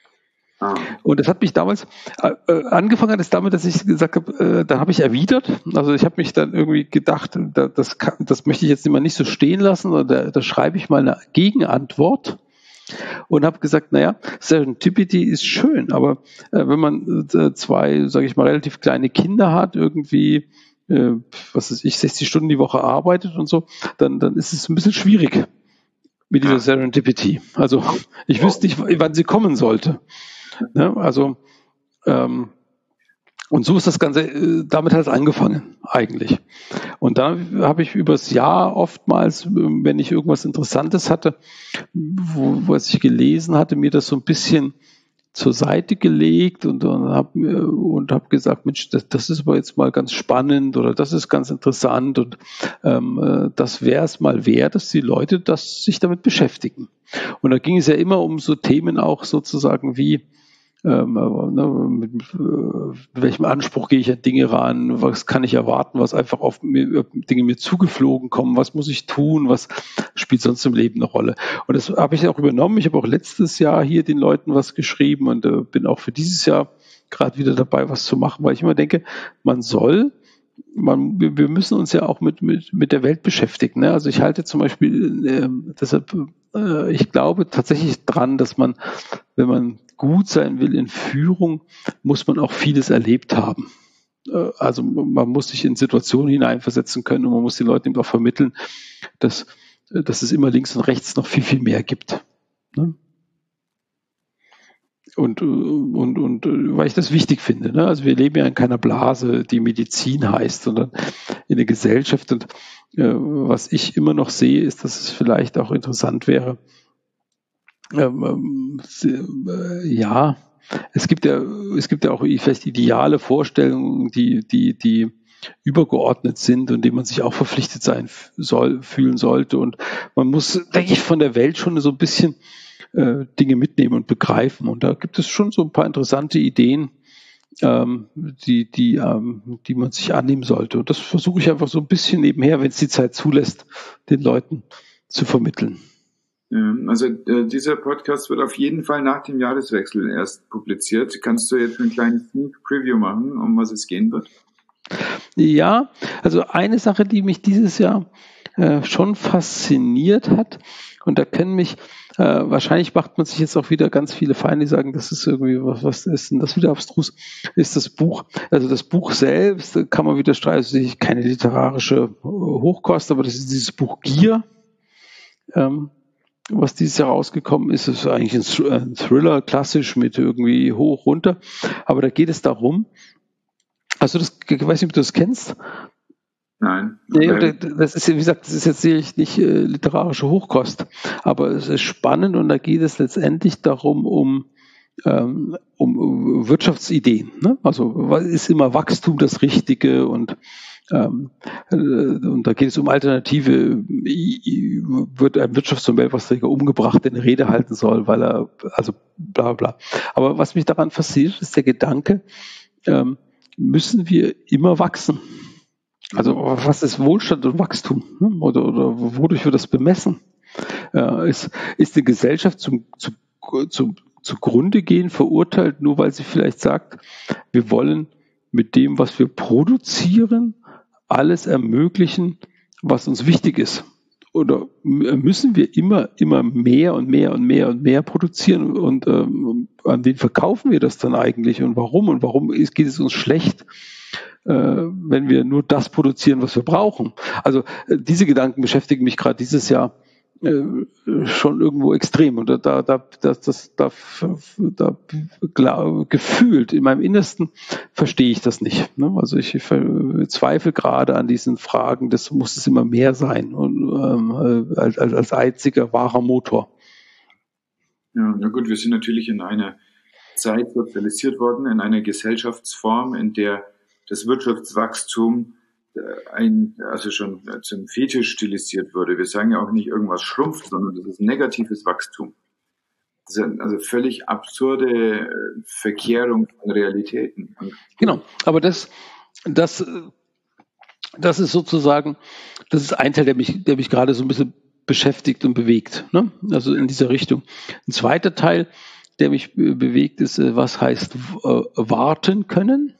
Und das hat mich damals, äh, angefangen hat es damit, dass ich gesagt habe, äh, da habe ich erwidert. Also ich habe mich dann irgendwie gedacht, da, das, kann, das möchte ich jetzt immer nicht so stehen lassen, oder da, da schreibe ich mal eine Gegenantwort. Und habe gesagt, naja, Serendipity ist schön, aber äh, wenn man äh, zwei, sage ich mal, relativ kleine Kinder hat, irgendwie, äh, was weiß ich, sechzig Stunden die Woche arbeitet und so, dann, dann ist es ein bisschen schwierig mit dieser Serendipity. Also ich wüsste nicht, wann sie kommen sollte. Ne? Also ähm, und so ist das Ganze, äh, damit hat es angefangen eigentlich. Und da habe ich übers Jahr oftmals, wenn ich irgendwas Interessantes hatte, wo, was ich gelesen hatte, mir das so ein bisschen zur Seite gelegt und, und habe und hab gesagt, Mensch, das, das ist aber jetzt mal ganz spannend oder das ist ganz interessant und ähm, das wäre es mal wert, dass die Leute das sich damit beschäftigen. Und da ging es ja immer um so Themen auch sozusagen wie, Ähm, ne, mit, mit welchem Anspruch gehe ich an Dinge ran, was kann ich erwarten, was einfach auf mir, Dinge mir zugeflogen kommen, was muss ich tun, was spielt sonst im Leben eine Rolle. Und das habe ich auch übernommen. Ich habe auch letztes Jahr hier den Leuten was geschrieben und äh, bin auch für dieses Jahr gerade wieder dabei, was zu machen, weil ich immer denke, man soll Man, wir müssen uns ja auch mit, mit, mit der Welt beschäftigen. Ne? Also ich halte zum Beispiel, äh, deshalb, äh, ich glaube tatsächlich dran, dass man, wenn man gut sein will in Führung, muss man auch vieles erlebt haben. Also man muss sich in Situationen hineinversetzen können und man muss den Leuten eben auch vermitteln, dass, dass es immer links und rechts noch viel, viel mehr gibt. Ne? Und, und, und weil ich das wichtig finde. Ne? Also wir leben ja in keiner Blase, die Medizin heißt, sondern in der Gesellschaft. Und äh, was ich immer noch sehe, ist, dass es vielleicht auch interessant wäre, ähm, äh, ja, es gibt ja, es gibt ja auch vielleicht ideale Vorstellungen, die, die, die übergeordnet sind und denen man sich auch verpflichtet sein soll, fühlen sollte. Und man muss, denke ich, von der Welt schon so ein bisschen äh, Dinge mitnehmen und begreifen. Und da gibt es schon so ein paar interessante Ideen, ähm, die, die, ähm, die man sich annehmen sollte. Und das versuche ich einfach so ein bisschen nebenher, wenn es die Zeit zulässt, den Leuten zu vermitteln. Also äh, dieser Podcast wird auf jeden Fall nach dem Jahreswechsel erst publiziert. Kannst du jetzt ein kleines Sneak Preview machen, um was es gehen wird? Ja, also eine Sache, die mich dieses Jahr äh, schon fasziniert hat, und da können mich, äh, wahrscheinlich macht man sich jetzt auch wieder ganz viele Feinde, die sagen, das ist irgendwie, was, was ist denn das wieder abstrus, ist das Buch. Also das Buch selbst kann man wieder streiten, also keine literarische Hochkost, aber das ist dieses Buch Gier. Ähm, was dieses Jahr rausgekommen ist, ist eigentlich ein Thriller, klassisch mit irgendwie hoch, runter. Aber da geht es darum, also das, ich weiß nicht, ob du das kennst. Nein. Okay. Nee, das ist, wie gesagt, das ist jetzt sicherlich nicht äh, literarische Hochkost, aber es ist spannend und da geht es letztendlich darum, um, ähm, um Wirtschaftsideen. Ne? Also ist immer Wachstum das Richtige und Ähm, äh, und da geht es um Alternative. Wird ein Wirtschafts- und Weltpreisträger umgebracht, der eine Rede halten soll, weil er, also bla bla. Aber was mich daran fasziniert, ist der Gedanke, ähm, müssen wir immer wachsen? Also was ist Wohlstand und Wachstum? Ne? Oder, oder wodurch wird das bemessen? Äh, ist, ist die Gesellschaft zum, zum, zum, zugrunde gehen verurteilt, nur weil sie vielleicht sagt, wir wollen mit dem, was wir produzieren, alles ermöglichen, was uns wichtig ist? Oder müssen wir immer, immer mehr und mehr und mehr und mehr produzieren? Und ähm, an wen verkaufen wir das dann eigentlich? Und warum? Und warum ist, geht es uns schlecht, äh, wenn wir nur das produzieren, was wir brauchen? Also äh, diese Gedanken beschäftigen mich gerade dieses Jahr äh, schon irgendwo extrem. Und da, da, da, das, das, da, da klar, gefühlt in meinem Innersten verstehe ich das nicht. Ne? Also ich, ich zweifle gerade an diesen Fragen, das muss es immer mehr sein und ähm, als, als, als einziger wahrer Motor. Ja, na gut, wir sind natürlich in einer Zeit sozialisiert worden, in einer Gesellschaftsform, in der das Wirtschaftswachstum ein, also schon zum Fetisch stilisiert wurde. Wir sagen ja auch nicht, irgendwas schrumpft, sondern das ist negatives Wachstum. Das ist also völlig absurde Verkehrung von Realitäten. Genau, aber das, das, das ist sozusagen, das ist ein Teil, der mich, der mich gerade so ein bisschen beschäftigt und bewegt, ne? Also in dieser Richtung. Ein zweiter Teil, der mich bewegt, ist, was heißt äh, warten können.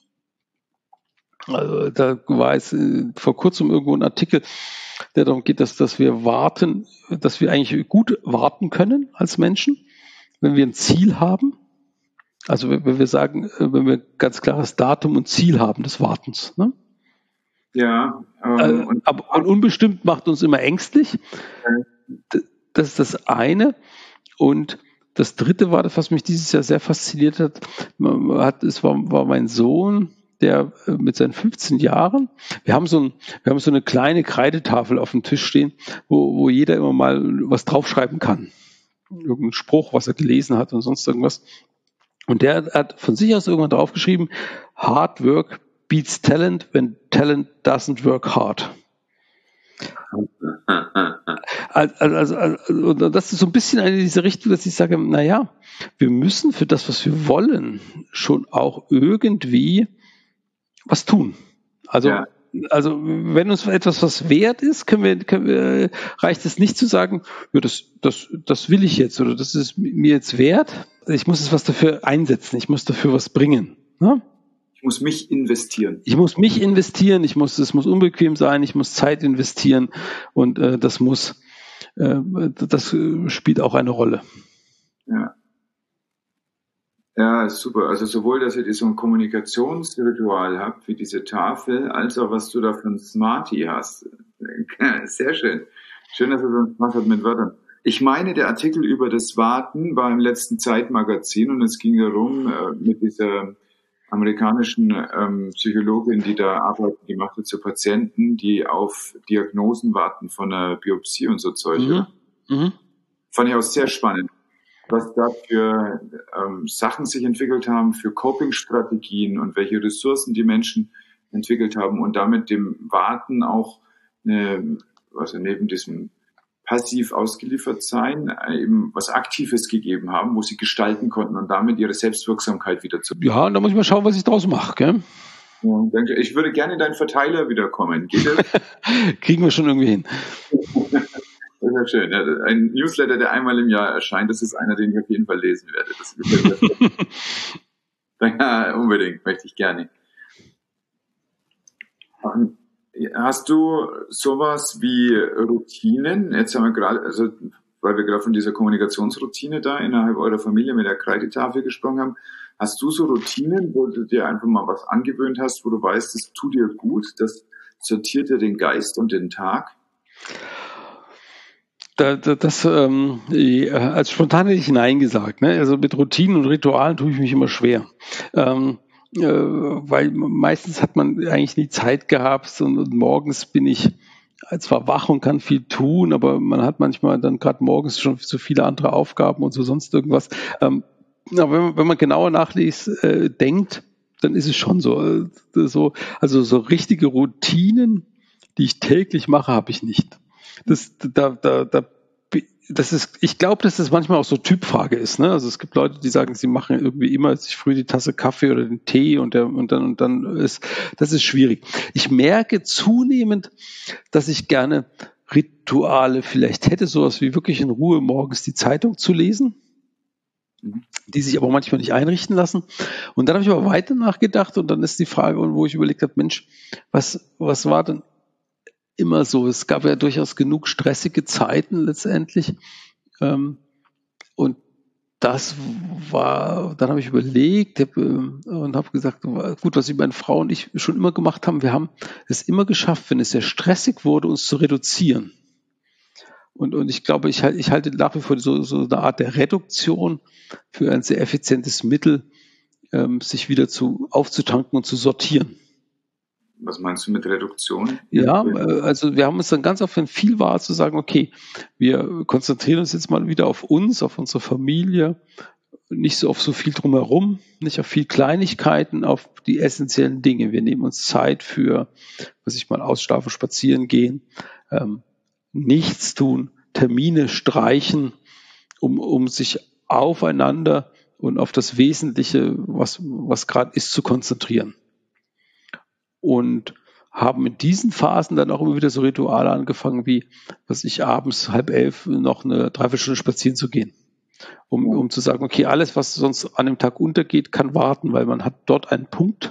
Also da war es äh, vor kurzem irgendwo ein Artikel, der darum geht, dass, dass wir warten, dass wir eigentlich gut warten können als Menschen, wenn wir ein Ziel haben. Also wenn, wenn wir sagen, wenn wir ganz klares Datum und Ziel haben des Wartens. Ne? Ja. Ähm, äh, und, aber, und unbestimmt macht uns immer ängstlich. Ja. Das ist das eine. Und das dritte war das, was mich dieses Jahr sehr fasziniert hat. hat es war, war mein Sohn, der mit seinen fünfzehn Jahren, wir haben so, ein, wir haben so eine kleine Kreidetafel auf dem Tisch stehen, wo, wo jeder immer mal was draufschreiben kann. Irgendein Spruch, was er gelesen hat und sonst irgendwas. Und der hat von sich aus irgendwann draufgeschrieben, Hard work beats talent when talent doesn't work hard. Also, also, also, das ist so ein bisschen eine dieser Richtung, dass ich sage, naja, wir müssen für das, was wir wollen, schon auch irgendwie was tun. Also, ja. also wenn uns etwas was wert ist, können wir, können wir, reicht es nicht zu sagen, ja, das, das, das will ich jetzt oder das ist mir jetzt wert. Ich muss es was dafür einsetzen. Ich muss dafür was bringen. Ne? Ich muss mich investieren. Ich muss mich investieren. Ich muss, es muss unbequem sein. Ich muss Zeit investieren und äh, das muss, äh, das spielt auch eine Rolle. Ja. Ja, super. Also sowohl, dass ihr so ein Kommunikationsritual habt, wie diese Tafel, als auch, was du da für ein Smartie hast. Sehr schön. Schön, dass ihr so ein Spaß habt mit Wörtern. Ich meine, der Artikel über das Warten war im letzten Zeitmagazin und es ging darum, äh, mit dieser amerikanischen ähm, Psychologin, die da Arbeit gemacht hat zu Patienten, die auf Diagnosen warten von einer Biopsie und so Zeug. Mhm. Mhm. Fand ich auch sehr spannend, was da für ähm, Sachen sich entwickelt haben, für Coping-Strategien und welche Ressourcen die Menschen entwickelt haben und damit dem Warten auch eine, also neben diesem passiv ausgeliefert sein, eben was Aktives gegeben haben, wo sie gestalten konnten und damit ihre Selbstwirksamkeit wieder zu. Ja, und da muss ich mal schauen, was ich draus mache, gell? Ja, danke. Ich würde gerne in deinen Verteiler wiederkommen. Geht das? Kriegen wir schon irgendwie hin. Das ist ja schön. Ja, ein Newsletter, der einmal im Jahr erscheint, das ist einer, den ich auf jeden Fall lesen werde. Das gefällt mir. Ja, unbedingt, möchte ich gerne. Hast du sowas wie Routinen? Jetzt haben wir gerade, also weil wir gerade von dieser Kommunikationsroutine da innerhalb eurer Familie mit der Kreidetafel gesprochen haben. Hast du so Routinen, wo du dir einfach mal was angewöhnt hast, wo du weißt, das tut dir gut, das sortiert dir den Geist und den Tag? Da, da, das ähm, als spontan hätte ich Nein gesagt. Ne? Also mit Routinen und Ritualen tue ich mich immer schwer. Ähm, äh, weil meistens hat man eigentlich nie Zeit gehabt und, und morgens bin ich zwar wach und kann viel tun, aber man hat manchmal dann gerade morgens schon so viele andere Aufgaben und so sonst irgendwas. Ähm, aber wenn man, wenn man genauer nachliest, äh, denkt, dann ist es schon so, äh, so. Also so richtige Routinen, die ich täglich mache, habe ich nicht. Das, da, da, da, das ist, ich glaube, dass das manchmal auch so Typfrage ist. Ne? Also es gibt Leute, die sagen, sie machen irgendwie immer sich früh die Tasse Kaffee oder den Tee und, der, und dann und dann ist das ist schwierig. Ich merke zunehmend, dass ich gerne Rituale vielleicht hätte, sowas wie wirklich in Ruhe morgens die Zeitung zu lesen, die sich aber manchmal nicht einrichten lassen. Und dann habe ich aber weiter nachgedacht und dann ist die Frage, wo ich überlegt habe, Mensch, was was war denn immer so? Es gab ja durchaus genug stressige Zeiten letztendlich. Ähm, und das war, dann habe ich überlegt hab, äh, und habe gesagt, gut, was ich meine Frau und ich schon immer gemacht haben, wir haben es immer geschafft, wenn es sehr stressig wurde, uns zu reduzieren. Und, und ich glaube, ich, ich halte nach wie vor so, so eine Art der Reduktion für ein sehr effizientes Mittel, ähm, sich wieder zu aufzutanken und zu sortieren. Was meinst du mit Reduktion? Ja, also wir haben uns dann ganz oft, wenn viel war, zu sagen, okay, wir konzentrieren uns jetzt mal wieder auf uns, auf unsere Familie, nicht so auf so viel drumherum, nicht auf viel Kleinigkeiten, auf die essentiellen Dinge. Wir nehmen uns Zeit für, was ich mal ausschlafen, spazieren gehen, ähm, nichts tun, Termine streichen, um, um sich aufeinander und auf das Wesentliche, was, was gerade ist, zu konzentrieren. Und haben in diesen Phasen dann auch immer wieder so Rituale angefangen, wie, was ich abends halb elf noch eine Dreiviertelstunde spazieren zu gehen. Um, um zu sagen, okay, alles, was sonst an dem Tag untergeht, kann warten, weil man hat dort einen Punkt,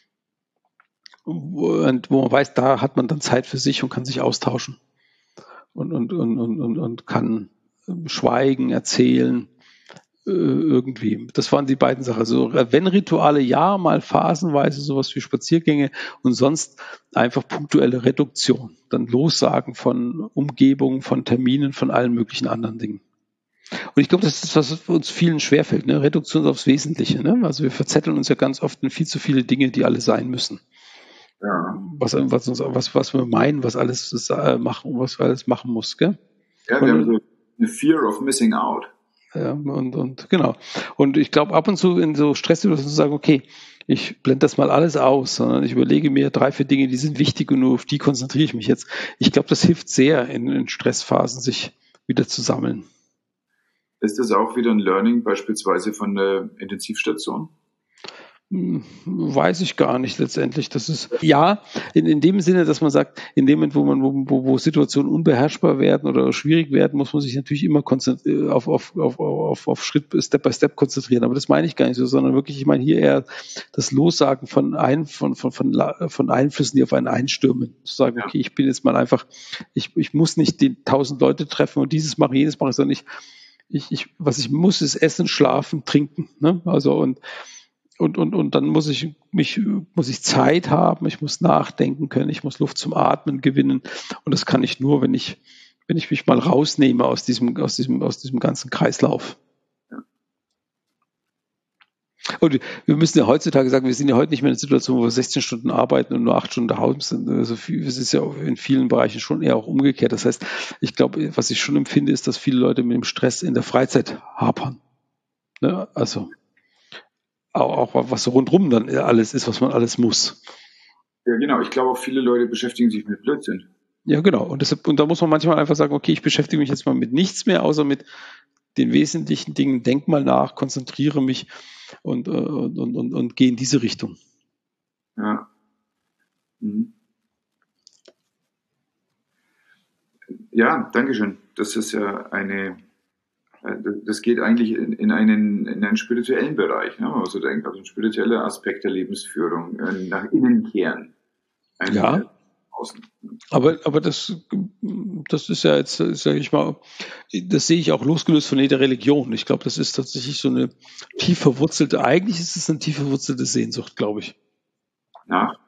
wo, wo man weiß, da hat man dann Zeit für sich und kann sich austauschen. Und, und, und, und, und kann schweigen, erzählen, irgendwie. Das waren die beiden Sachen. Also wenn Rituale, ja, mal phasenweise sowas wie Spaziergänge und sonst einfach punktuelle Reduktion. Dann Lossagen von Umgebung, von Terminen, von allen möglichen anderen Dingen. Und ich glaube, das ist, was uns vielen schwerfällt, ne? Reduktion aufs Wesentliche. Ne? Also wir verzetteln uns ja ganz oft in viel zu viele Dinge, die alle sein müssen. Ja. Was, was, uns, was, was wir meinen, was alles machen, was alles machen muss. Gell? Ja, wir und, haben so eine Fear of missing out. Ja, und, und genau. Und ich glaube, ab und zu in so Stresssituationen zu sagen, okay, ich blende das mal alles aus, sondern ich überlege mir drei, vier Dinge, die sind wichtig und nur auf die konzentriere ich mich jetzt. Ich glaube, das hilft sehr in, in Stressphasen, sich wieder zu sammeln. Ist das auch wieder ein Learning beispielsweise von der Intensivstation? Weiß ich gar nicht letztendlich. Das ist ja in, in dem Sinne, dass man sagt, in dem Moment, wo man wo, wo Situationen unbeherrschbar werden oder schwierig werden, muss man sich natürlich immer auf, auf, auf, auf, auf Schritt Step by Step konzentrieren. Aber das meine ich gar nicht so, sondern wirklich, ich meine hier eher das Lossagen von ein, von, von, von, von Einflüssen, die auf einen einstürmen. Zu sagen, okay, ich bin jetzt mal einfach, ich, ich muss nicht die tausend Leute treffen und dieses mache, jenes mache, sondern ich ich, ich, was ich muss, ist essen, schlafen, trinken. Ne? Also und und und und dann muss ich mich muss ich Zeit haben, ich muss nachdenken können, ich muss Luft zum Atmen gewinnen und das kann ich nur, wenn ich wenn ich mich mal rausnehme aus diesem aus diesem aus diesem ganzen Kreislauf. Und wir müssen ja heutzutage sagen, wir sind ja heute nicht mehr in einer Situation, wo wir sechzehn Stunden arbeiten und nur acht Stunden zu Hause sind. Also es ist ja in vielen Bereichen schon eher auch umgekehrt. Das heißt, ich glaube, was ich schon empfinde, ist, dass viele Leute mit dem Stress in der Freizeit hapern. Ne? Also auch, auch was so rundrum dann alles ist, was man alles muss. Ja, genau. Ich glaube auch viele Leute beschäftigen sich mit Blödsinn. Ja, genau. Und, deshalb, und da muss man manchmal einfach sagen, okay, ich beschäftige mich jetzt mal mit nichts mehr, außer mit den wesentlichen Dingen. Denk mal nach, konzentriere mich und, und, und, und, und gehe in diese Richtung. Ja. Mhm. Ja, danke schön. Das ist ja eine, das geht eigentlich in, in, einen, in einen spirituellen Bereich, ne? Also denkt, also ein spiritueller Aspekt der Lebensführung, nach innen kehren. Ja. Außen. Aber, aber das, das ist ja jetzt, sage ich mal, das sehe ich auch losgelöst von jeder Religion. Ich glaube, das ist tatsächlich so eine tief verwurzelte, eigentlich ist es eine tief verwurzelte Sehnsucht, glaube ich. Nach?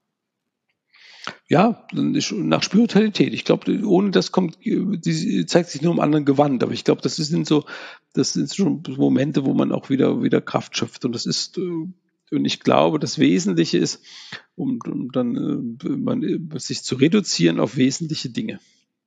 Ja, nach Spiritualität. Ich glaube, ohne das kommt, die zeigt sich nur im anderen Gewand. Aber ich glaube, das sind so, das sind schon Momente, wo man auch wieder, wieder Kraft schöpft. Und das ist, und ich glaube, das Wesentliche ist, um, um dann man, sich zu reduzieren auf wesentliche Dinge.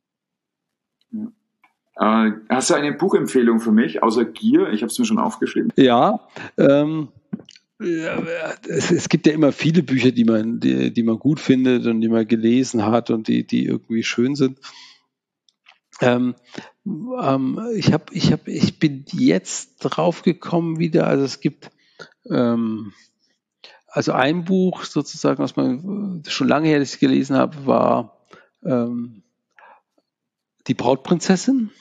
Ja. Äh, hast du eine Buchempfehlung für mich, außer Gier? Ich habe es mir schon aufgeschrieben. Ja, ähm, ja, es, es gibt ja immer viele Bücher, die man, die, die man gut findet und die man gelesen hat und die, die irgendwie schön sind. Ähm, ähm, ich habe, ich habe, ich bin jetzt drauf gekommen wieder. Also es gibt ähm, also ein Buch sozusagen, was man schon lange her, das ich gelesen habe, war ähm, Die Brautprinzessin.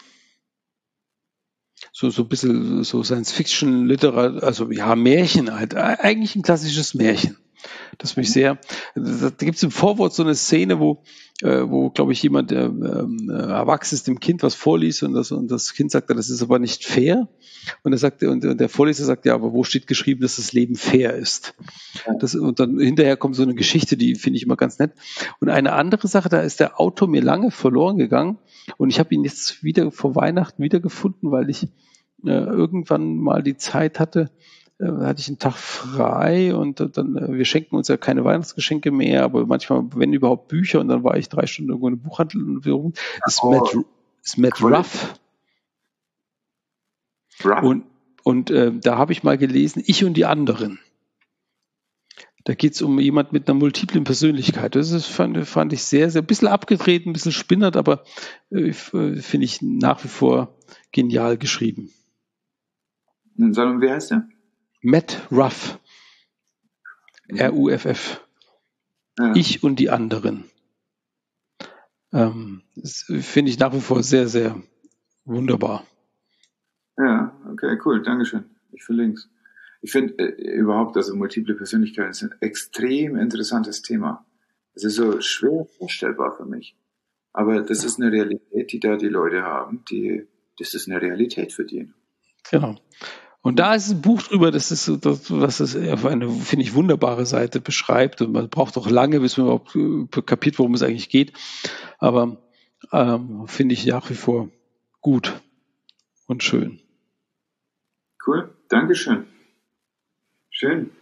So, so ein bisschen so Science-Fiction-Literatur, also ja, Märchen halt, eigentlich ein klassisches Märchen. Das mich sehr, da gibt es im Vorwort so eine Szene, wo, äh, wo glaube ich, jemand, der äh, Erwachsenes dem Kind was vorliest und das, und das Kind sagt, das ist aber nicht fair. Und er sagt, und der Vorleser sagt, ja, aber wo steht geschrieben, dass das Leben fair ist? Das, und dann hinterher kommt so eine Geschichte, die finde ich immer ganz nett. Und eine andere Sache, da ist der Autor mir lange verloren gegangen und ich habe ihn jetzt wieder vor Weihnachten wiedergefunden, weil ich äh, irgendwann mal die Zeit hatte, Da hatte ich einen Tag frei und dann, wir schenken uns ja keine Weihnachtsgeschenke mehr, aber manchmal, wenn überhaupt, Bücher und dann war ich drei Stunden irgendwo in einem Buchhandel und wiederum ist oh, Matt, ist Matt Ruff. Ruff. Und, und äh, da habe ich mal gelesen, Ich und die anderen. Da geht es um jemand mit einer multiplen Persönlichkeit. Das ist, fand, fand ich sehr, sehr, ein bisschen abgedreht, ein bisschen spinnert, aber äh, finde ich nach wie vor genial geschrieben. Sag mal, wie heißt der? Matt Ruff. R U F F. Ja. Ich und die anderen. Ähm, das finde ich nach wie vor sehr, sehr wunderbar. Ja, okay, cool, Dankeschön. Ich verlinke es. Ich finde äh, überhaupt, also multiple Persönlichkeiten ist ein extrem interessantes Thema. Es ist so schwer vorstellbar für mich. Aber das ist eine Realität, die da die Leute haben. Die, das ist eine Realität für die. Genau. Und da ist ein Buch drüber, das ist, das, was das auf eine, finde ich, wunderbare Seite beschreibt. Und man braucht auch lange, bis man überhaupt kapiert, worum es eigentlich geht. Aber ähm, finde ich nach wie vor gut und schön. Cool, Dankeschön. Schön.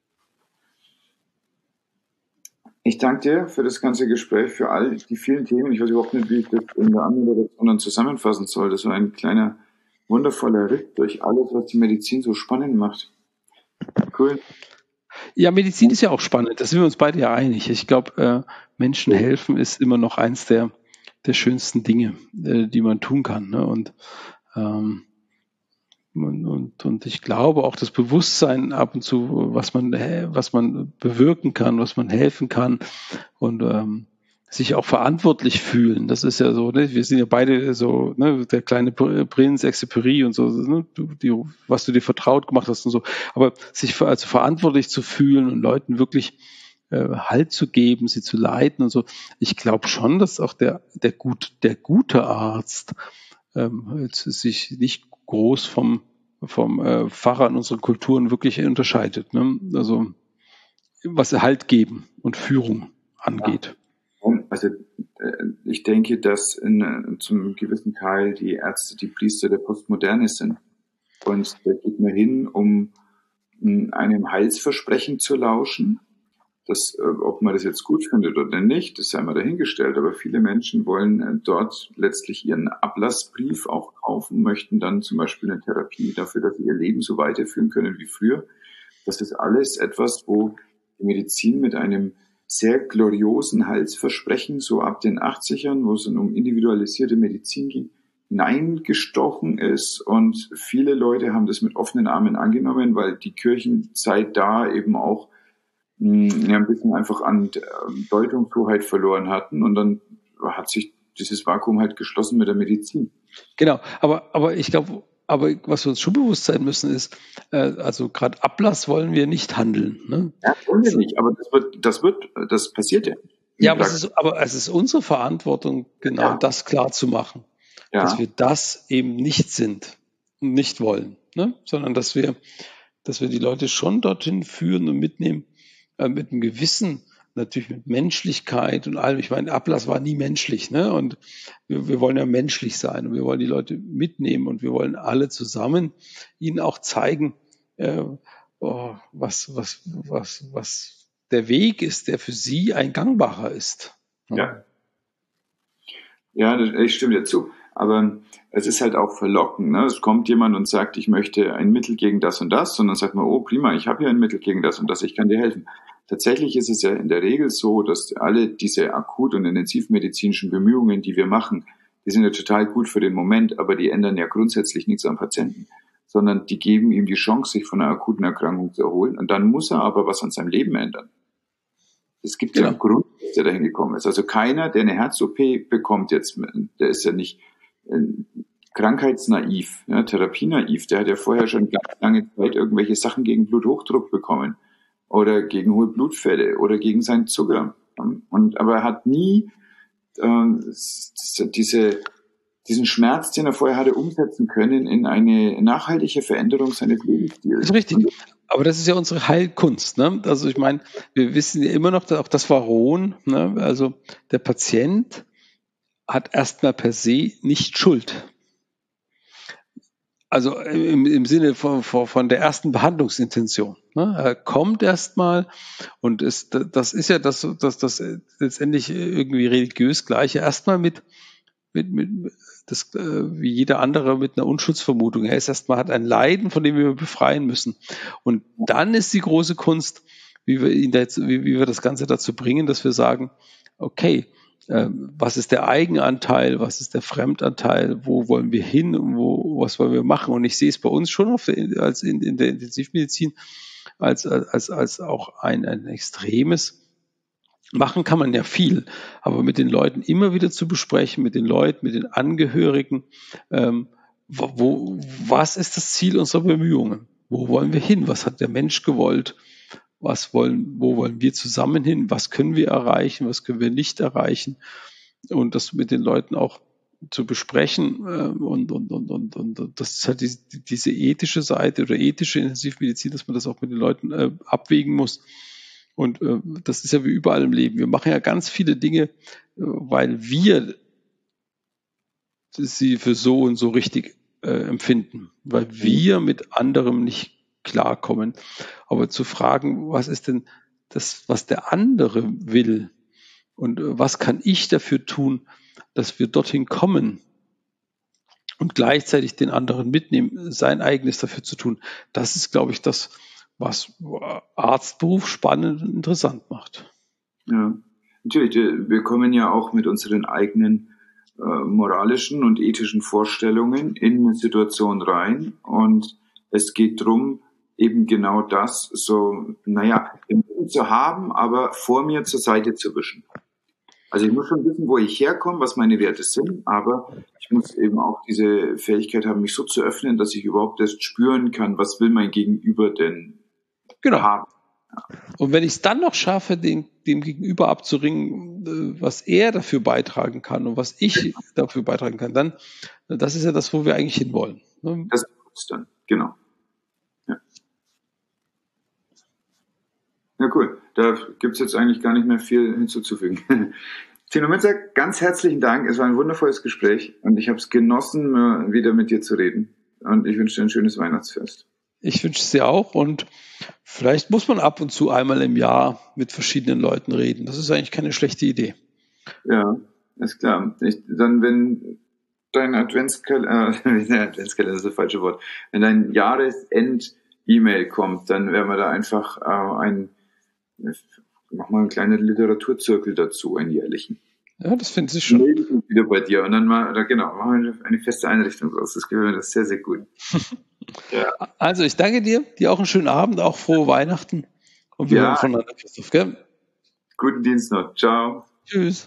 Ich danke dir für das ganze Gespräch, für all die vielen Themen. Ich weiß überhaupt nicht, wie ich das in der Anmoderation dann zusammenfassen soll. Das war ein kleiner, wundervoller Ritt durch alles, was die Medizin so spannend macht. Cool. Ja, Medizin ist ja auch spannend. Da sind wir uns beide ja einig. Ich glaube, äh, Menschen helfen ist immer noch eins der, der schönsten Dinge, äh, die man tun kann. Ne? Und ähm, Und, und, und ich glaube auch das Bewusstsein ab und zu, was man, was man bewirken kann, was man helfen kann und ähm, sich auch verantwortlich fühlen. Das ist ja so, ne? Wir sind ja beide so, ne? Der kleine Prinz, Exupéry und so, ne? Du, die, was du dir vertraut gemacht hast und so. Aber sich für, also verantwortlich zu fühlen und Leuten wirklich äh, Halt zu geben, sie zu leiten und so. Ich glaube schon, dass auch der, der, gut, der gute Arzt ähm, sich nicht groß vom, vom äh, Pfarrer in unseren Kulturen wirklich unterscheidet. Ne? Also was Halt geben und Führung angeht. Also ich denke, dass in, zum gewissen Teil die Ärzte die Priester der Postmoderne sind. Und da geht man hin, um einem Heilsversprechen zu lauschen. Das, ob man das jetzt gut findet oder nicht, das sei mal dahingestellt. Aber viele Menschen wollen dort letztlich ihren Ablassbrief auch kaufen, möchten dann zum Beispiel eine Therapie dafür, dass sie ihr Leben so weiterführen können wie früher. Das ist alles etwas, wo die Medizin mit einem sehr gloriosen Heilsversprechen, so ab den achtzigern, wo es dann um individualisierte Medizin ging, hineingestochen ist. Und viele Leute haben das mit offenen Armen angenommen, weil die Kirchenzeit da eben auch ja, ein bisschen einfach an Deutungshoheit verloren hatten. Und dann hat sich dieses Vakuum halt geschlossen mit der Medizin. Genau, aber, aber ich glaube, aber was wir uns schon bewusst sein müssen ist, äh, also gerade Ablass wollen wir nicht handeln. Ne? Ja, wollen wir nicht, aber das wird, das wird, das passiert ja. Ja, aber es, ist, aber es ist unsere Verantwortung, genau ja. das klar zu machen, ja. dass wir das eben nicht sind und nicht wollen, ne? Sondern dass wir, dass wir die Leute schon dorthin führen und mitnehmen, äh, mit einem Gewissen, natürlich mit Menschlichkeit und allem. Ich meine, Ablass war nie menschlich, ne? Und wir, wir wollen ja menschlich sein und wir wollen die Leute mitnehmen und wir wollen alle zusammen ihnen auch zeigen, äh, oh, was, was, was, was der Weg ist, der für sie ein gangbarer ist. Ja, ja, ich stimme dir zu. Aber es ist halt auch verlockend. Ne? Es kommt jemand und sagt, ich möchte ein Mittel gegen das und das. Und dann sagt man, oh prima, ich habe hier ein Mittel gegen das und das, ich kann dir helfen. Tatsächlich ist es ja in der Regel so, dass alle diese akut- und intensivmedizinischen Bemühungen, die wir machen, die sind ja total gut für den Moment, aber die ändern ja grundsätzlich nichts am Patienten, sondern die geben ihm die Chance, sich von einer akuten Erkrankung zu erholen. Und dann muss er aber was an seinem Leben ändern. Es gibt ja einen Grund, dass der dahin gekommen ist. Also keiner, der eine Herz-O P bekommt jetzt, der ist ja nicht äh, krankheitsnaiv, ja, therapienaiv, der hat ja vorher schon ganz lange Zeit irgendwelche Sachen gegen Bluthochdruck bekommen oder gegen hohe Blutfälle oder gegen seinen Zucker. Und, aber er hat nie äh, diese, diesen Schmerz, den er vorher hatte, umsetzen können in eine nachhaltige Veränderung seines Lebensstils. Das ist richtig. Aber das ist ja unsere Heilkunst. Ne? Also ich meine, wir wissen ja immer noch, auch das war Rohn. Ne? Also der Patient hat erstmal per se nicht Schuld. Also im, im Sinne von, von der ersten Behandlungsintention. Ne? Er kommt erstmal und ist, das ist ja das, das, das letztendlich irgendwie religiös Gleiche. Erstmal mit, mit, mit das, wie jeder andere mit einer Unschuldsvermutung. Er ist erstmal, hat ein Leiden, von dem wir befreien müssen. Und dann ist die große Kunst, wie wir ihn da jetzt, wie, wie wir das Ganze dazu bringen, dass wir sagen, okay, was ist der Eigenanteil, was ist der Fremdanteil, wo wollen wir hin und wo, was wollen wir machen? Und ich sehe es bei uns schon auf der, als in, in der Intensivmedizin als, als, als auch ein, ein extremes. Machen kann man ja viel, aber mit den Leuten immer wieder zu besprechen, mit den Leuten, mit den Angehörigen, ähm, wo, was ist das Ziel unserer Bemühungen? Wo wollen wir hin? Was hat der Mensch gewollt? Was wollen, wo wollen wir zusammen hin? Was können wir erreichen? Was können wir nicht erreichen? Und das mit den Leuten auch zu besprechen. Äh, und, und, und, und, und das ist halt diese, diese ethische Seite oder ethische Intensivmedizin, dass man das auch mit den Leuten äh, abwägen muss. Und äh, das ist ja wie überall im Leben. Wir machen ja ganz viele Dinge, äh, weil wir sie für so und so richtig äh, empfinden, weil wir mit anderem nicht klarkommen. Aber zu fragen, was ist denn das, was der andere will und äh, was kann ich dafür tun, dass wir dorthin kommen und gleichzeitig den anderen mitnehmen, sein eigenes dafür zu tun, das ist, glaube ich, das, was Arztberuf spannend und interessant macht. Ja, natürlich. Wir kommen ja auch mit unseren eigenen äh, moralischen und ethischen Vorstellungen in eine Situation rein und es geht darum, eben genau das so, naja, im Leben zu haben, aber vor mir zur Seite zu wischen. Also ich muss schon wissen, wo ich herkomme, was meine Werte sind, aber ich muss eben auch diese Fähigkeit haben, mich so zu öffnen, dass ich überhaupt erst spüren kann, was will mein Gegenüber denn genau. haben. Ja. Und wenn ich es dann noch schaffe, den, dem Gegenüber abzuringen, was er dafür beitragen kann und was ich dafür beitragen kann, dann, das ist ja das, wo wir eigentlich hinwollen. Ne? Das ist dann, genau. Ja. Ja, cool. Da gibt es jetzt eigentlich gar nicht mehr viel hinzuzufügen. Tino Mitzer, ganz herzlichen Dank. Es war ein wundervolles Gespräch und ich habe es genossen, wieder mit dir zu reden. Und ich wünsche dir ein schönes Weihnachtsfest. Ich wünsche es dir auch und vielleicht muss man ab und zu einmal im Jahr mit verschiedenen Leuten reden. Das ist eigentlich keine schlechte Idee. Ja, ist klar. Ich, dann, wenn dein Adventskalender, äh, Adventskalender ist das falsche Wort, wenn dein Jahresend-E-Mail kommt, dann werden wir da einfach äh, ein, mach mal einen kleinen Literaturzirkel dazu, einen jährlichen. Ja, das finde ich schon. Melde ich mich wieder bei dir und dann mal, oder genau, machen wir eine feste Einrichtung draus. Das gefällt mir das sehr, sehr gut. Ja. Also ich danke dir, dir auch einen schönen Abend, auch frohe Weihnachten und wir Ja. hören voneinander, Christoph, gell? Guten Dienst noch. Ciao. Tschüss.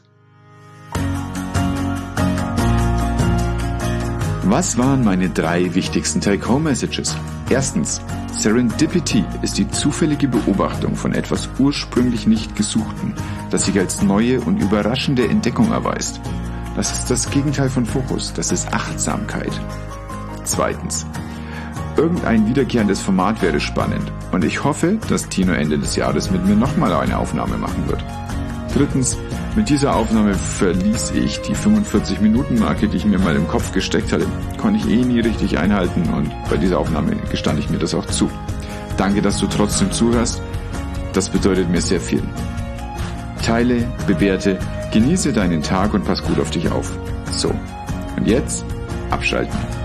Was waren meine drei wichtigsten Take-Home-Messages? Erstens, Serendipity ist die zufällige Beobachtung von etwas ursprünglich nicht Gesuchten, das sich als neue und überraschende Entdeckung erweist. Das ist das Gegenteil von Fokus, das ist Achtsamkeit. Zweitens, irgendein wiederkehrendes Format wäre spannend und ich hoffe, dass Tino Ende des Jahres mit mir nochmal eine Aufnahme machen wird. Drittens, mit dieser Aufnahme verließ ich die fünfundvierzig-Minuten-Marke, die ich mir mal im Kopf gesteckt hatte. Konnte ich eh nie richtig einhalten und bei dieser Aufnahme gestand ich mir das auch zu. Danke, dass du trotzdem zuhörst. Das bedeutet mir sehr viel. Teile, bewerte, genieße deinen Tag und pass gut auf dich auf. So, und jetzt abschalten.